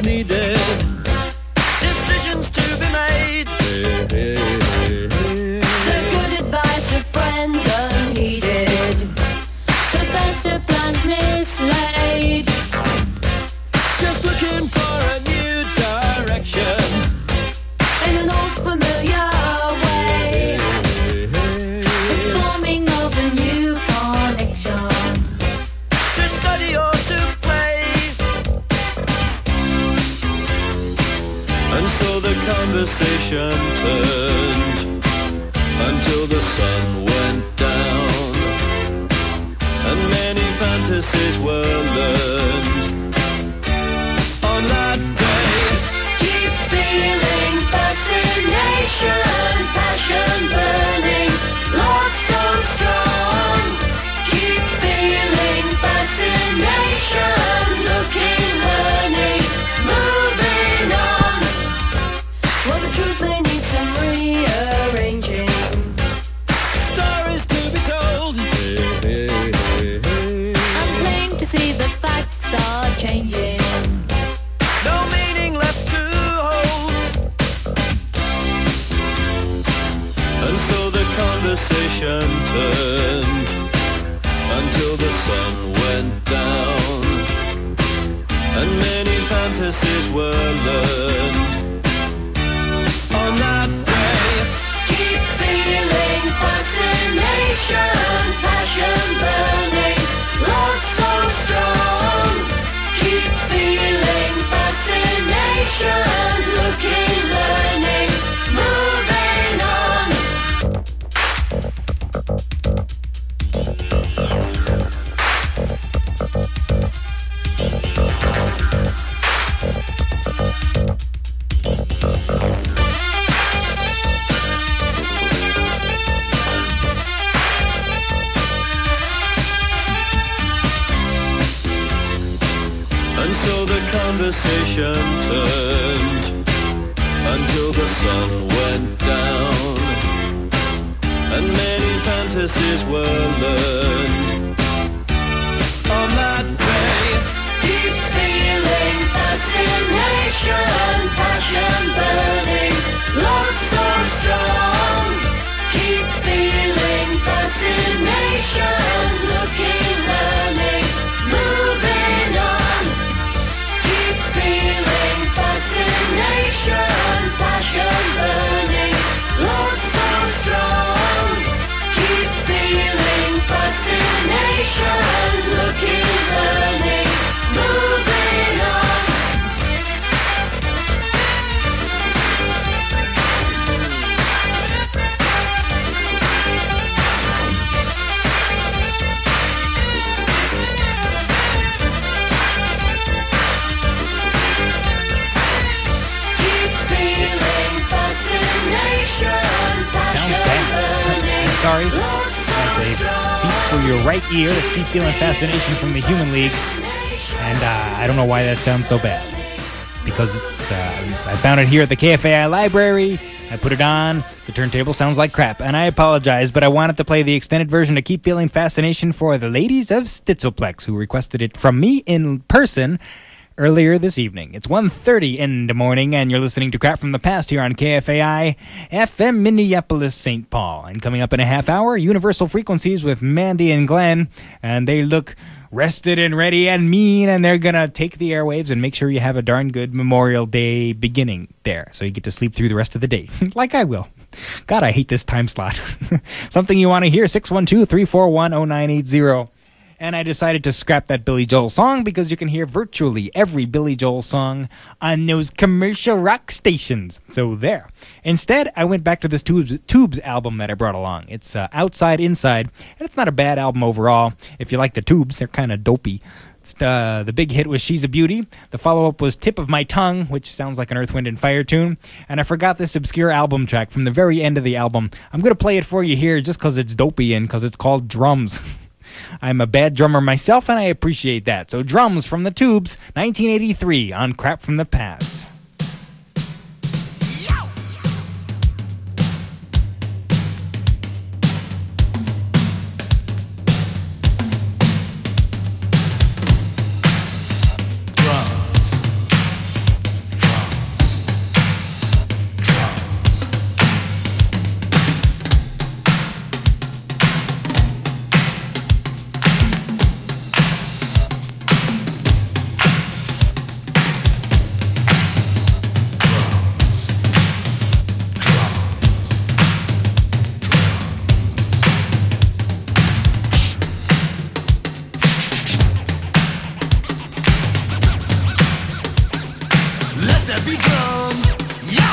needed. Decisions to be made. The good advice of friends unheeded. The best of plans mislaid. Just looking for a new direction. In an old familiar way. The forming of a new connection. To study or to play. And so the conversation turned until the sun went down. And many fantasies were learned on that day. Keep feeling fascination, passion burning, love so strong. Keep feeling fascination, looking, learning, moving on. Well, the truth may need some rearranging. Stories to be told. I'm plain to see the facts are changing. No meaning left to hold. And so the conversation turned until the sun went down. And many fantasies were learned on that day. Keep feeling fascination, passion burning, love so strong. Keep feeling fascination, looking, learning, moving on. And so the conversation turned until the sun went down. And many fantasies were learned on that day. Keep feeling fascination, passion burning, love so strong. Keep feeling fascination, looking, learning, moving on. Keep feeling fascination, passion burning, love so strong. Keep feeling fascination, looking, learning, moving on. Keep feeling fascination, passion burning, Sorry. love so That's a feast for your right ear. It's Keep Feeling Fascination from the Human League. And uh, I don't know why that sounds so bad. Because it's, uh, I found it here at the K F A I library. I put it on. The turntable sounds like crap. And I apologize, but I wanted to play the extended version to Keep Feeling Fascination for the ladies of Stitzoplex, who requested it from me in person earlier this evening. It's one thirty in the morning, and you're listening to Crap from the Past here on K F A I F M Minneapolis, Saint Paul. And coming up in a half hour, Universal Frequencies with Mandy and Glenn, and they look rested and ready and mean, and they're gonna take the airwaves and make sure you have a darn good Memorial Day beginning there, so you get to sleep through the rest of the day, like I will. God, I hate this time slot. Something you want to hear, six one two, three four one, oh nine eight zero. And I decided to scrap that Billy Joel song because you can hear virtually every Billy Joel song on those commercial rock stations. So there. Instead, I went back to this Tubes, Tubes album that I brought along. It's uh, Outside Inside, and it's not a bad album overall. If you like the Tubes, they're kind of dopey. It's, uh, the big hit was She's a Beauty. The follow-up was Tip of My Tongue, which sounds like an Earth, Wind and Fire tune. And I forgot this obscure album track from the very end of the album. I'm going to play it for you here just because it's dopey and because it's called Drums. I'm a bad drummer myself, and I appreciate that. So Drums from the Tubes, nineteen eighty-three, on Crap from the Past. there be drums. Yo!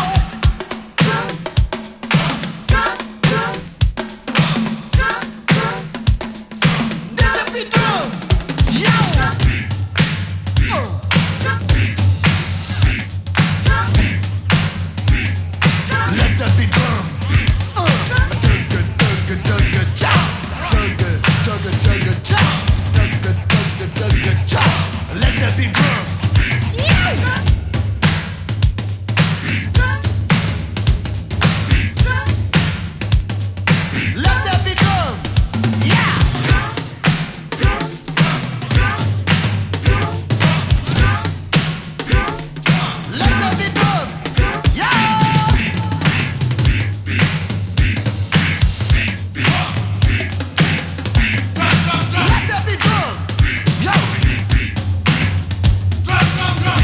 Let there be drums. Yo! Let there be drums. Dugga, dugga, dugga, cha. Dugga, dugga, dugga, cha. Dugga, dugga, dugga, cha. Let there be drums. Let there be drums. Yeah. Let there be drums. Yeah. Let there be drums. Yo. Drum, drum, drum.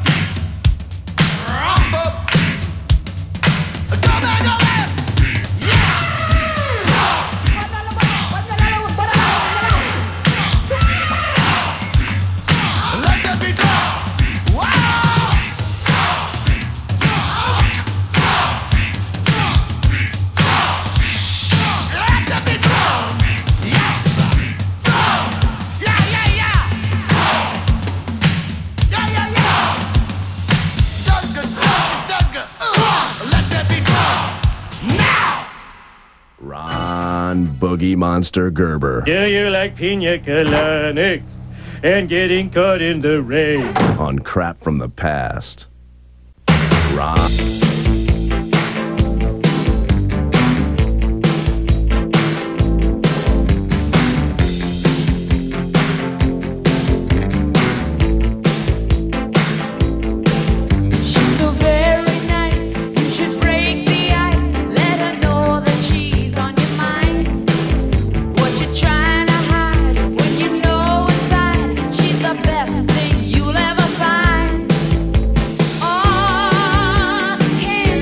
Rum, bum. Drum, man, drum, man. Let there be drums. Wow. Let there be drums. Yeah. Yeah, yeah, yeah. Yeah, yeah, yeah. Dugga, dugga, dugga. Uh, Let there be drums. Now. Ron Boogie Monster Gerber Do you like pina coladas and getting caught in the rain? on Crap from the Past. Ron. She's so very nice, you should break the ice. Let her know that she's on your mind. What you trying to hide when you know inside she's the best thing you'll ever find. Oh,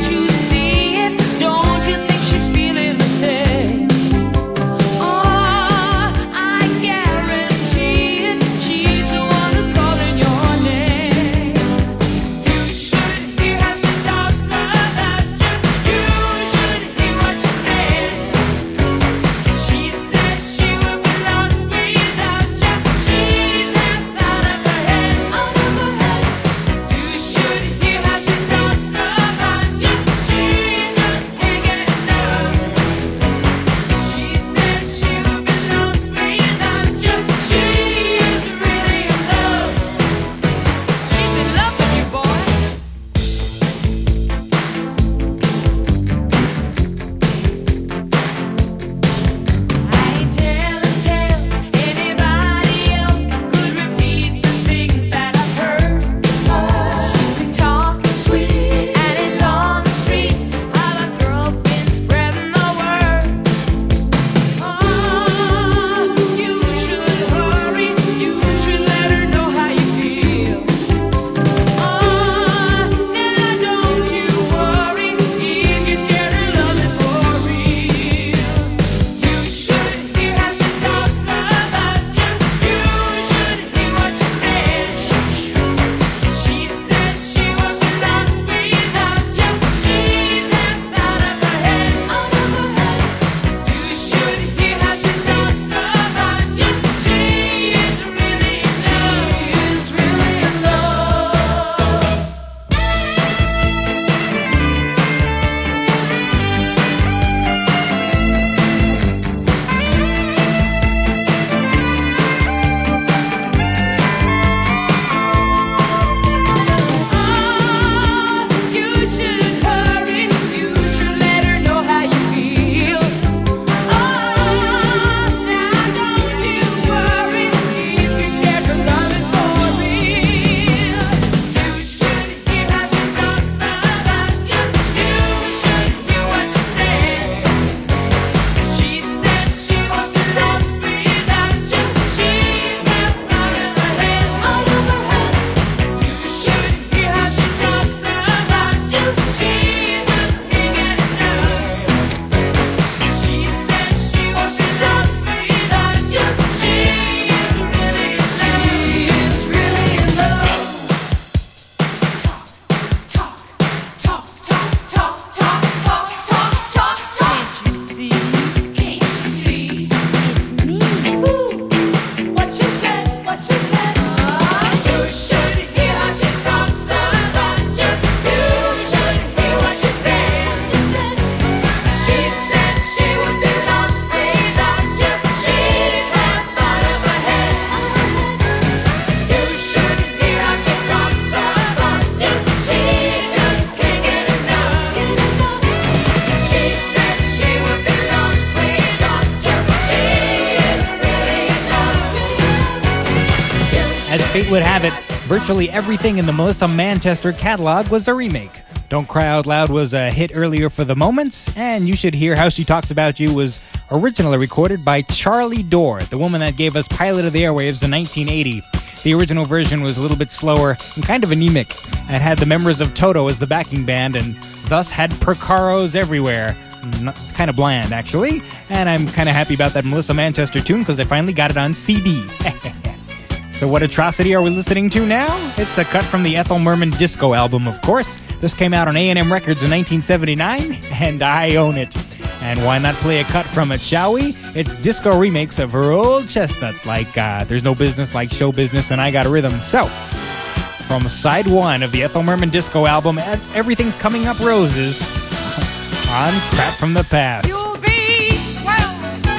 would have it, virtually everything in the Melissa Manchester catalog was a remake. Don't Cry Out Loud was a hit earlier for the Moments, and You Should Hear How She Talks About You was originally recorded by Charlie Dore, the woman that gave us Pilot of the Airwaves in nineteen eighty. The original version was a little bit slower and kind of anemic, and had the members of Toto as the backing band, and thus had percaros everywhere. Not, kind of bland, actually, and I'm kind of happy about that Melissa Manchester tune because I finally got it on C D. So what atrocity are we listening to now? It's a cut from the Ethel Merman Disco album, of course. This came out on A and M Records in nineteen seventy-nine, and I own it. And why not play a cut from it, shall we? It's disco remakes of her old chestnuts like uh, There's No Business Like Show Business and I Got a Rhythm. So, from side one of the Ethel Merman Disco album, Everything's Coming Up Roses, on Crap from the Past. You'll be swell.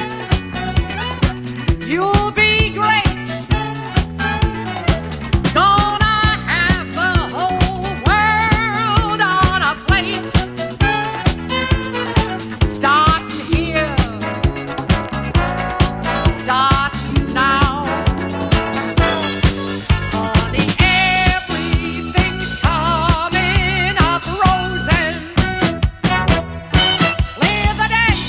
You'll be great. Gonna have the whole world on a plate. Starting here. Starting now. Honey, everything's coming up roses. Clear the deck.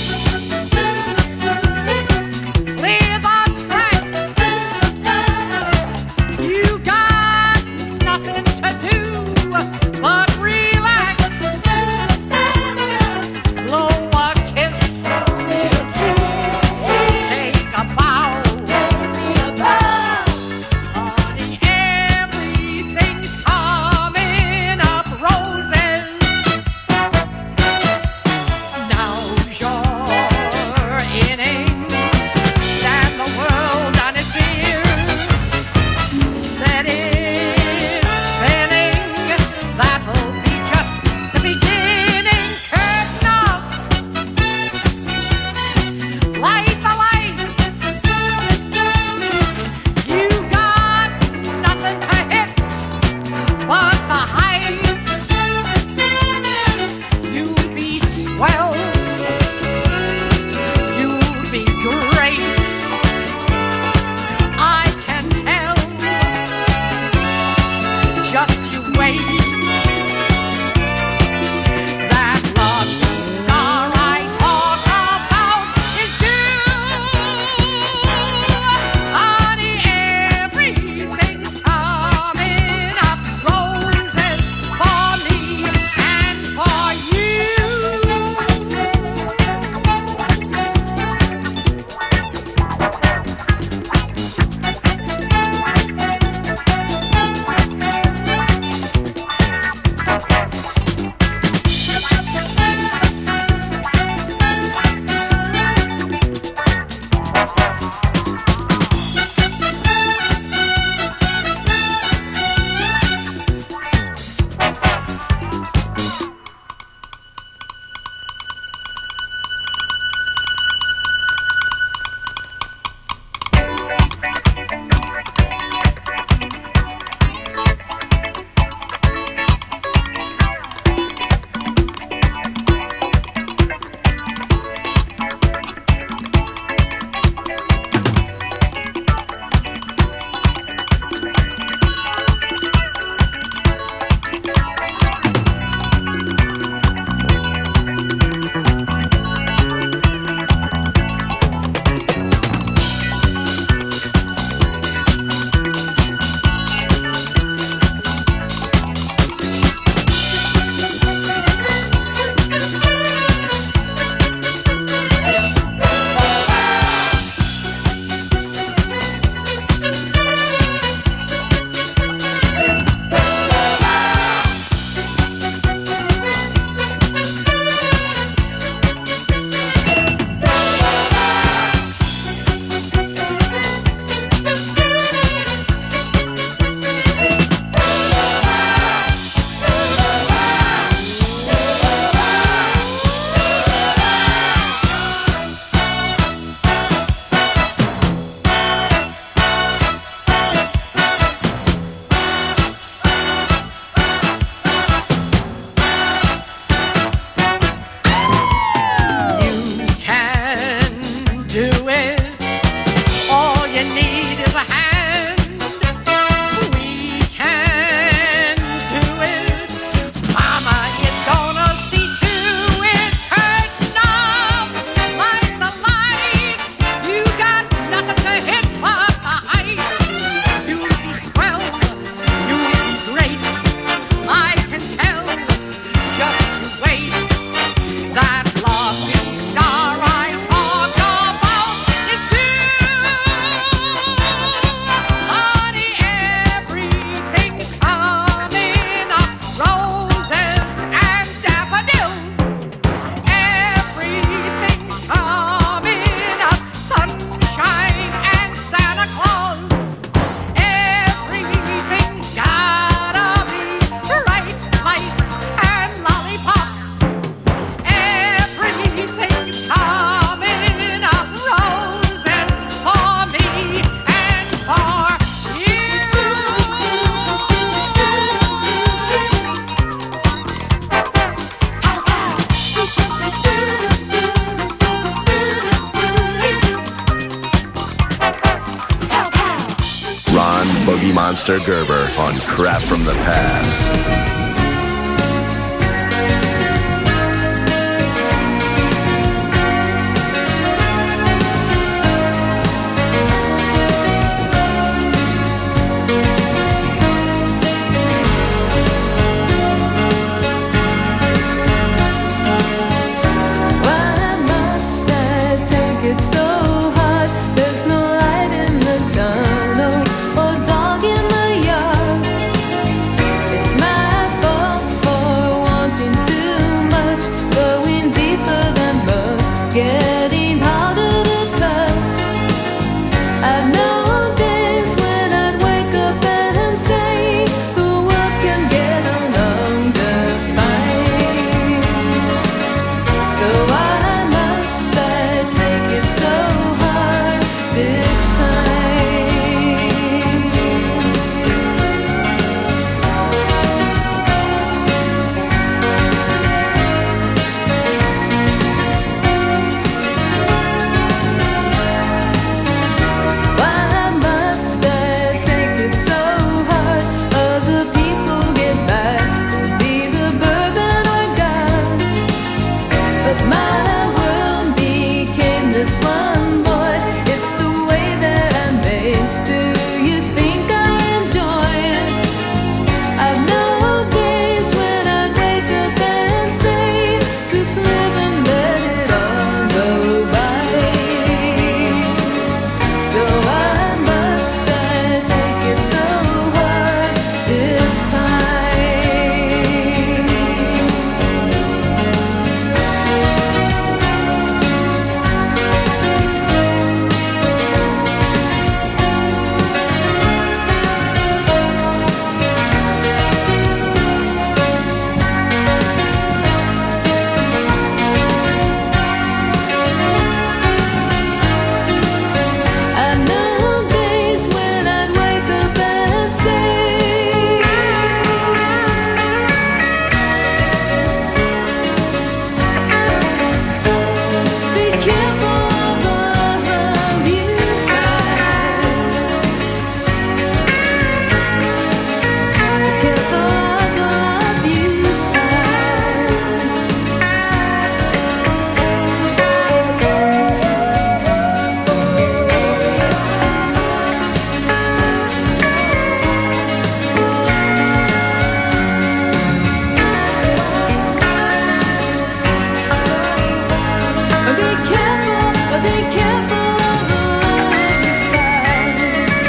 Monster Gerber on Crap from the Past. Why must I take it so hard? There's no light in the tunnel or dog in the yard. It's my fault for wanting too much, going deeper than most, getting harder to touch. I've known days when I'd wake up and say the world can get along just fine. So why must I take it so hard this time? Why must I take it so hard? Other people get by with either bourbon or gun. But my world became this one boy. It's the way that I'm made. Do you think I enjoy it? I've known days when I'd wake up and say, just live and let it all go by. So why must I take it so hard this time? I know days when I'd wake up and say, be careful of the harm you find. Be careful of the love you find. Be careful, be careful of the love you find.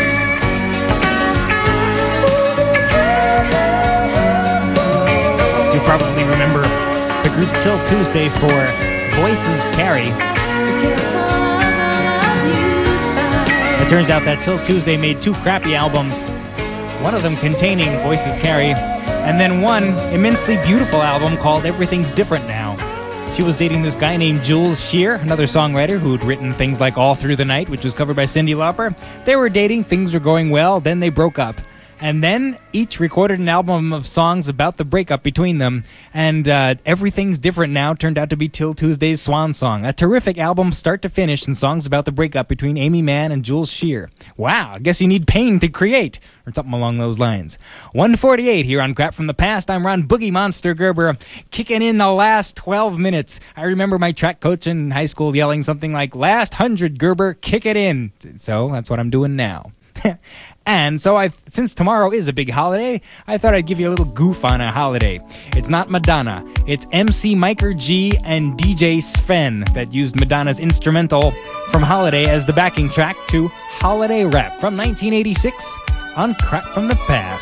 You probably remember the group Till Tuesday for Voices Carry. It turns out that Till Tuesday made two crappy albums, one of them containing Voices Carry, and then one immensely beautiful album called Everything's Different Now. She was dating this guy named Jules Shear, another songwriter who'd written things like All Through the Night, which was covered by Cyndi Lauper. They were dating, things were going well, then they broke up. And then each recorded an album of songs about the breakup between them. And uh, Everything's Different Now turned out to be Till Tuesday's swan song. A terrific album start to finish and songs about the breakup between Amy Mann and Jules Shear. Wow, I guess you need pain to create, or something along those lines. one forty-eight here on Crap from the Past. I'm Ron Boogie Monster Gerber, kicking in the last twelve minutes. I remember my track coach in high school yelling something like, last hundred, Gerber, kick it in. So that's what I'm doing now. And so I, since tomorrow is a big holiday, I thought I'd give you a little goof on a holiday. It's not Madonna. It's M C Miker G and D J Sven that used Madonna's instrumental from Holiday as the backing track to Holiday Rap from nineteen eighty-six on Crap from the Past.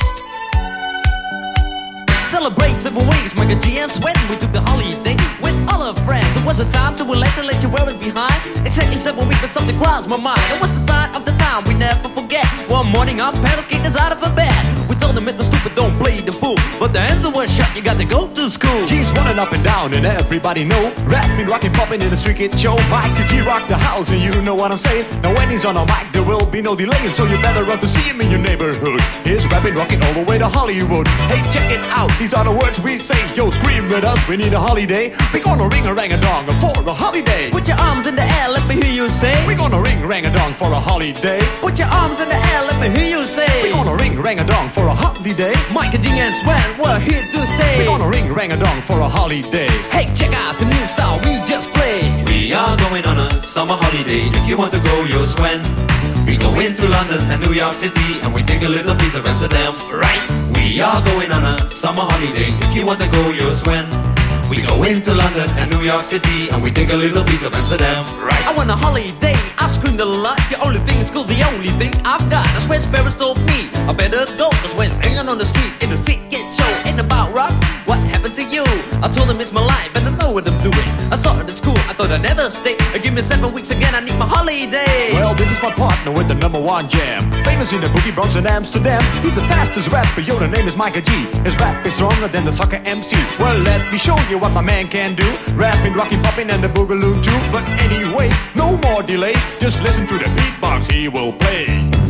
Celebrate seven weeks, Michael G and Sven. We took the holiday with all our friends. It was a time to relax and let you wear it behind. Exactly seven weeks, but something crossed my mind. It was the sign of the time we never forget. One morning, our parents kicked us out of our bed. We told them it's not stupid, don't play the fool. but the answer was shut. You got to go to school. G's running up and down and everybody know. Rapping, rocking, popping in the street kid show. Mike G rock the house and you know what I'm saying. Now when he's on a mic there will be no delay, so you better run to see him in your neighborhood. He's rapping, rocking all the way to Hollywood. Hey, check it out, these are the words we say. Yo, scream with us, we need a holiday. We gonna ring a rang a dong for a holiday. Put your arms in the air, let me hear you say. We gonna ring rang a dong for a holiday. Put your arms in the air, let me hear you say. We gonna ring rang a dong for a holiday. Mike and G and Sven, we're here to stay. We gonna ring rang a dong for a holiday. Hey, check out the new style we just played. We are going on a summer holiday. If you want to go, you'll Sven. We go into London and New York City, and we take a little piece of Amsterdam, right? We are going on a summer holiday. If you want to go, you'll Sven. We go into London and New York City, and we take a little piece of Amsterdam, right? I want a holiday, I've screamed a lot. The only thing is cool, the only thing I've got. That's where Sparrows told me I better go, cause when hanging on the street in the street get show ain't about rocks. What happened to you? I told him it's my life and I know what I'm doing. I started at school, I thought I'd never stay. Give me seven weeks again, I need my holiday. Well, this is my partner with the number one jam. Famous in the boogie Bronx and Amsterdam. He's the fastest rapper, yo, the name is Micah G. His rap is stronger than the soccer M C. Well, let me show you what my man can do. Rapping, rocking, popping, and the boogaloo too. But anyway, no more delay. Just listen to the beatbox he will play.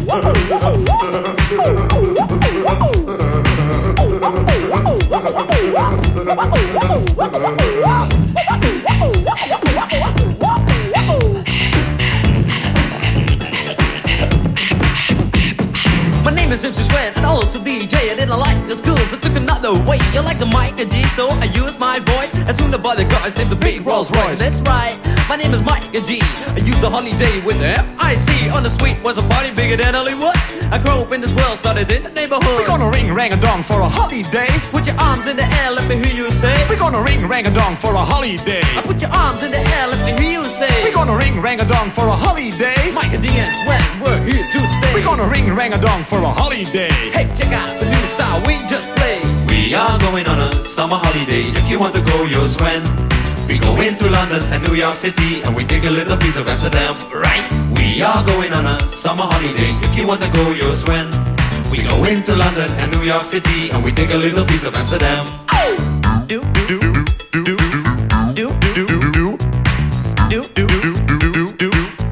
My name is Simpson Sven and also D J. I didn't like the school, so took another way. You like the Mike and G, so I used my voice. As soon as the bodyguards named the big Rolls Royce. That's right, my name is Mike and G. I used the holiday with the F I C. On the street was a party bigger than Hollywood. I grew up in this world, started in the neighborhood. We're gonna ring rang a dong for a holiday. Put your arms in the air, let me hear you say. We're gonna ring rang a dong for a holiday. I put your arms in the air, let me hear you say. We're gonna ring rang a dong for a holiday. Mike and D and Sven, we're here to stay. We're gonna ring rang a dong for a holiday. Hey, check out the new style we just played. We are going on a summer holiday. If you want to go, you'll Sven. We go into London and New York City, and we take a little piece of Amsterdam, right? We are going on a summer holiday. If you want to go, you'll Sven. We go into London and New York City, and we take a little piece of Amsterdam. Do do do do do do do do do do.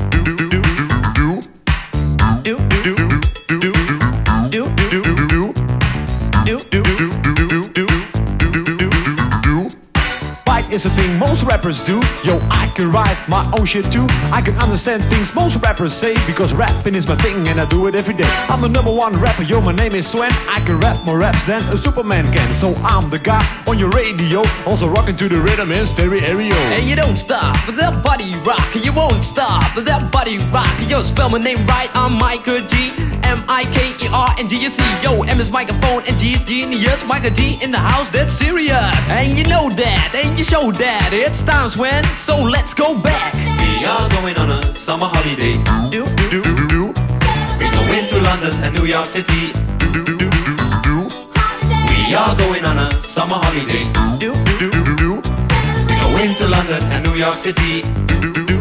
Is a thing most rappers do. Yo, I can write my own shit too. I can understand things most rappers say, because rapping is my thing and I do it every day. I'm the number one rapper, yo, my name is Sven. I can rap more raps than a Superman can. So I'm the guy on your radio, also rocking to the rhythm in stereo. And you don't stop with that body rock. You won't stop with that body rock. Yo, spell my name right, I'm Micah G. M I K E R and G S C. Yo, M is microphone and G is genius. Micah G in the house, that's serious. And you know that, and you show that. It's time, Sven, so let's go back. We are going on a summer holiday. Do, do, do, do. We go into London and New York City. Do, do, do, do. We are going on a summer holiday. Do, do, do, do. We go into London and New York City. Do, do, do, do.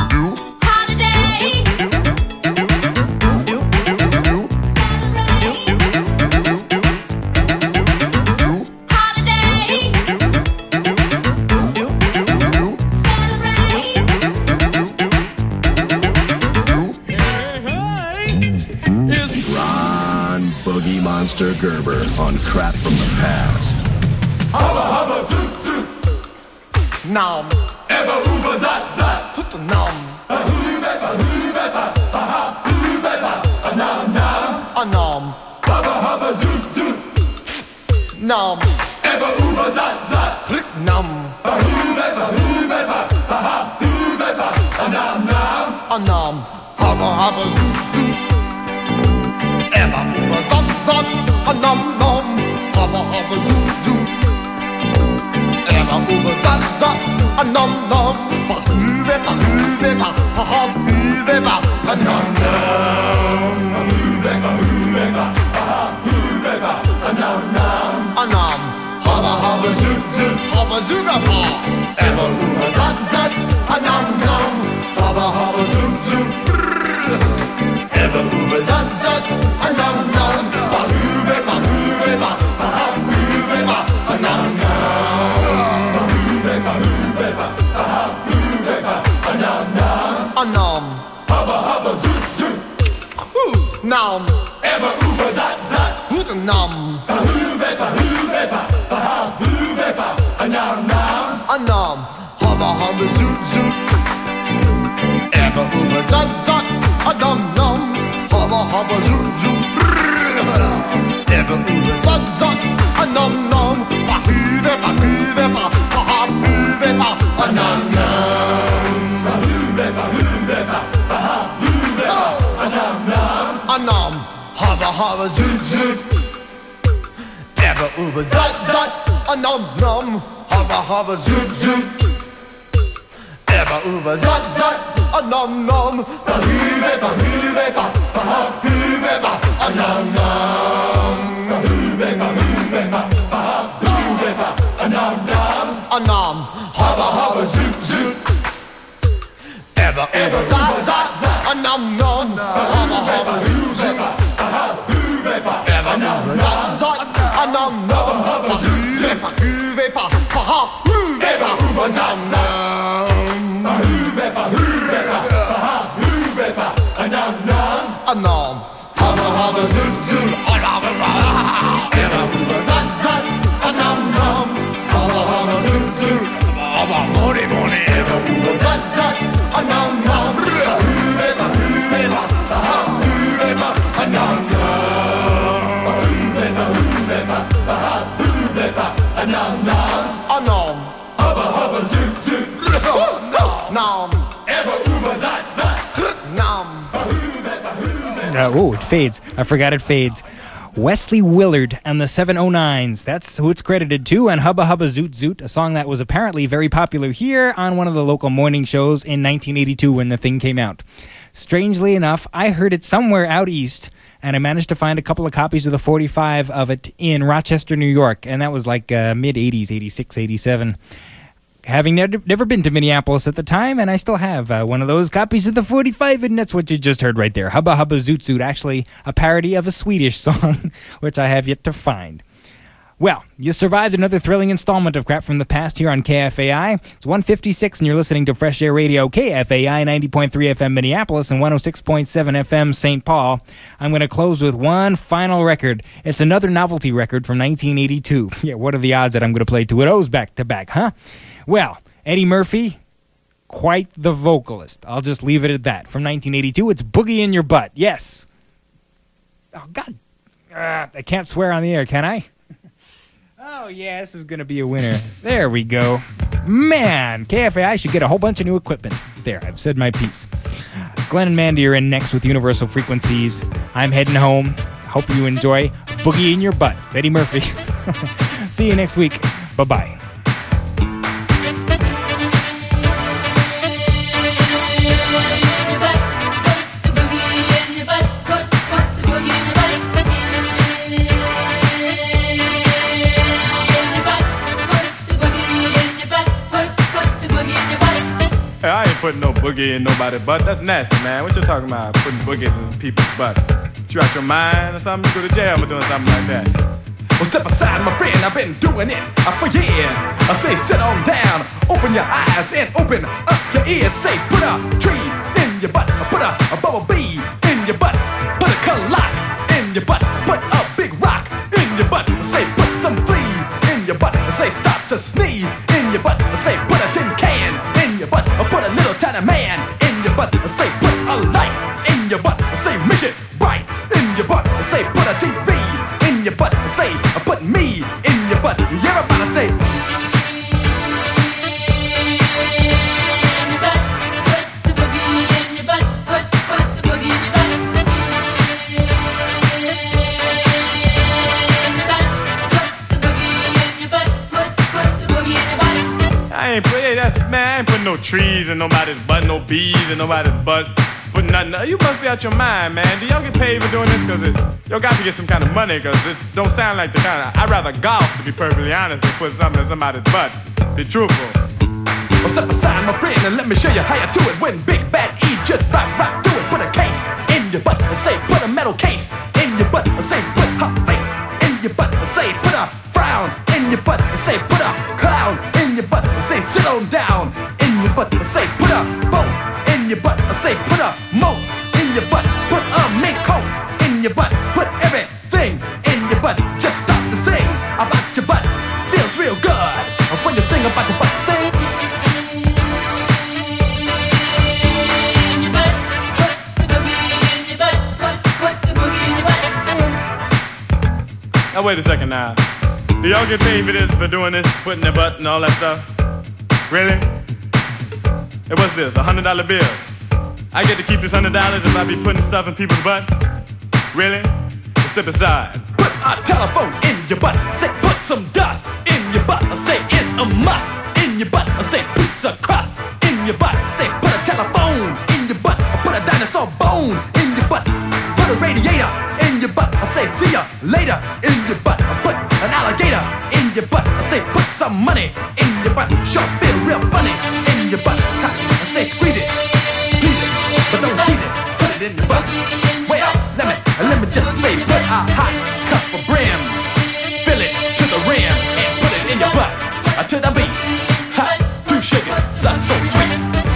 Monster Gerber on Crap from the Past. Hubba hubba zoot zoot. Nom. Ebba uba zat zat. Put the nom. A hoo beba hoo beba. A ha hoo beba. A nom nom. A nom. Hubba hubba zoot zoot. Nom. Ebba uba zat zat. Click nom. A hoo beba hoo beba. A ha hoo beba. A nom nom. A nom. Hubba hubba zoot zoot. Ebba uba zat zat. A nom nom. Hubba hubba zoot zoot. Ebba uba zat zat. A nom nom. Ba hoo beba hoo beba. A ha hoo beba. A nom nom. A hoo beba hoo beba. A ha hoo beba. A nom nom. A nom. Hubba hubba zoot zoot. Hubba zooga ba. Ebba uba zat zat. A nom nom. Hubba hubba zoot zoot. Ebba uba zat zat. A nom nom. Ba hoo beba hoo beba. A ha hoo nam. Ever uber zat zat. Hoot nam. Hoobepa, hoobepa, ha hoobepa, a nam nam. A nam. Hubba hubba zoot zoot. Ever uber zat zat. A nam nam. Hubba hubba zoot zoot. Ever uber zat zat. A nam nam. Ha hoobepa, hoobepa, ha hoobepa, a nam nam. Hoobepa, hoobepa, ha hoobepa, a nam nam. A nam. Hubba hubba zoot zoot. Ever uber zat zat. A nam nam. Hubba hubba zoot zoot. Ever uber zat zat. A nam nam. Ha hoobepa, hoobepa, ha hoobepa, a nam nam. Ha hoobepa, hoobepa, ha hoobepa, a nam nam. A nam. Hubba hubba zoot zoot. Ever ever zat zat. A nam nam. Hubba hubba zoot zoot. Ever nam nam zat. A nam nam. Ha hoobepa, hoobepa, ha hoobepa, a nam nam. Ha hoobepa, hoobepa, ha hoobepa, a nam nam. A nam. Hubba hubba zoot zoot. Ever hubba zat zat. A nam nam. Hubba hubba zoot zoot. Hubba money money. Ever hubba zat zat. A nam nam. Ha hoobepa, hoobepa, ha hoobepa, a nam nam. Ha hoobepa, hoobepa, ha hoobepa, a nam nam. A nam. Hubba hubba zoot zoot. Nam. Ever hubba zat zat. Nam. Uh, oh, it fades. I forgot it fades. Wesley Willard and the seven oh nines. That's who it's credited to. And Hubba Hubba Zoot Zoot, a song that was apparently very popular here on one of the local morning shows in nineteen eighty-two when the thing came out. Strangely enough, I heard it somewhere out east, and I managed to find a couple of copies of the forty-five of it in Rochester, New York. And that was like uh, mid-eighties, eighty-six, eighty-seven. Having never, never been to Minneapolis at the time, and I still have uh, one of those copies of the forty-five, and that's what you just heard right there. Hubba Hubba Zoot Zoot, actually a parody of a Swedish song, which I have yet to find. Well, you survived another thrilling installment of Crap from the Past here on K F A I. It's one fifty-six, and you're listening to Fresh Air Radio, K F A I ninety point three F M Minneapolis and one oh six point seven F M Saint Paul. I'm going to close with one final record. It's another novelty record from nineteen eighty-two. Yeah, what are the odds that I'm going to play two of those back to back, huh? Well, Eddie Murphy, quite the vocalist. I'll just leave it at that. From nineteen eighty-two, it's Boogie in Your Butt. Yes. Oh, God. Uh, I can't swear on the air, can I? Oh, yeah, this is going to be a winner. There we go. Man, K F A I should get a whole bunch of new equipment. There, I've said my piece. Glenn and Mandy are in next with Universal Frequencies. I'm heading home. Hope you enjoy Boogie in Your Butt. It's Eddie Murphy. See you next week. Bye-bye. Hey, I ain't putting no boogie in nobody's butt. That's nasty, man. What you talking about? Putting boogies in people's butt? You out your mind or something? You go to jail for doing something like that. Well, step aside, my friend. I've been doing it uh, for years. I say, sit on down, open your eyes and open up your ears. Say, put a tree in your butt, put a, a bubble bee in your butt, put a clock in your butt, put a big rock in your butt. Say, put some fleas in your butt. Say, stop to sneeze in your butt. Say, put a tin can in your butt. Put a little tiny man in your butt. Say, put a light in your butt. Say, make it bright in your butt. Say, put a T V in your butt. Say, put me in your butt. Everybody say. I ain't put, hey, that's, man, I ain't putting no trees in nobody's butt, no bees in nobody's butt, putting nothing. You must be out your mind, man. Do y'all get paid for doing this? Because y'all got to get some kind of money, because this don't sound like the kind of, I'd rather golf, to be perfectly honest, than put something in somebody's butt. Be truthful. Well, step aside, my friend, and let me show you how you do it. When Big Bad E just rock, rock, do it. Put a case in your butt, and say, put a metal case in your butt, and say, put her face in your butt, and say, put a frown in your butt, and say, put a clown in your butt, and say, sit on down in your butt, and say, put a boat in your butt, and say, put a moat in your butt, put a mink coat in thing about your butt. Say, Now wait a second now. Do y'all get paid for this, for doing this, putting their butt and all that stuff? Really? Hey, what's this, a hundred dollar bill? I get to keep this hundred dollars if I be putting stuff in people's butt? Really? Well, step aside. put a telephone in your butt. Say, put some dust in your butt. I say, it's a must in your butt. I say, pizza crust in your butt. Say, put a telephone in your butt. I put a dinosaur bone in your butt. Put a radiator in your butt. I say, see ya later in your butt. I put an alligator in your butt. I say, put some money in your butt. Sure feel real funny in your butt. Ha, I say, squeeze it, please it, but don't tease it. Put it in your butt. Well, let me, let me just say, put a hot cup of brim, fill it to the rim, and put it in your butt. Uh, to the beat, hot, two sugars, so, so sweet.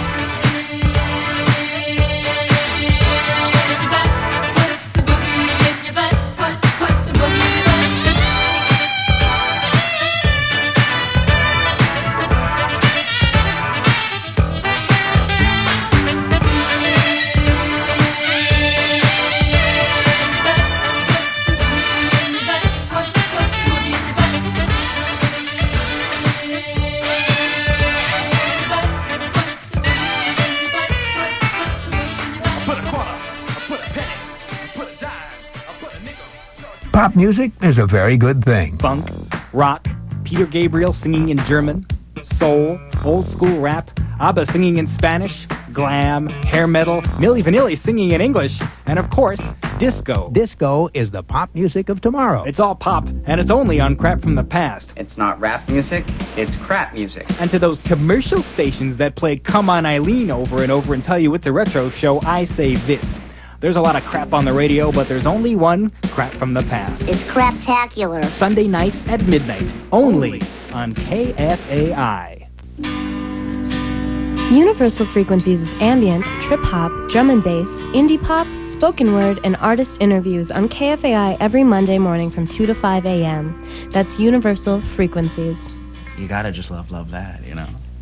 Pop music is a very good thing. Funk, rock, Peter Gabriel singing in German, soul, old school rap, ABBA singing in Spanish, glam, hair metal, Milli Vanilli singing in English, and of course, disco. Disco is the pop music of tomorrow. It's all pop, and it's only on Crap from the Past. It's not rap music, it's crap music. And to those commercial stations that play Come On Eileen over and over and tell you it's a retro show, I say this. There's a lot of crap on the radio, but there's only one Crap from the Past. It's craptacular. Sunday nights at midnight, only on K F A I. Universal Frequencies is ambient, trip-hop, drum and bass, indie pop, spoken word, and artist interviews on K F A I every Monday morning from two to five a.m. That's Universal Frequencies. You gotta just love, love that, you know?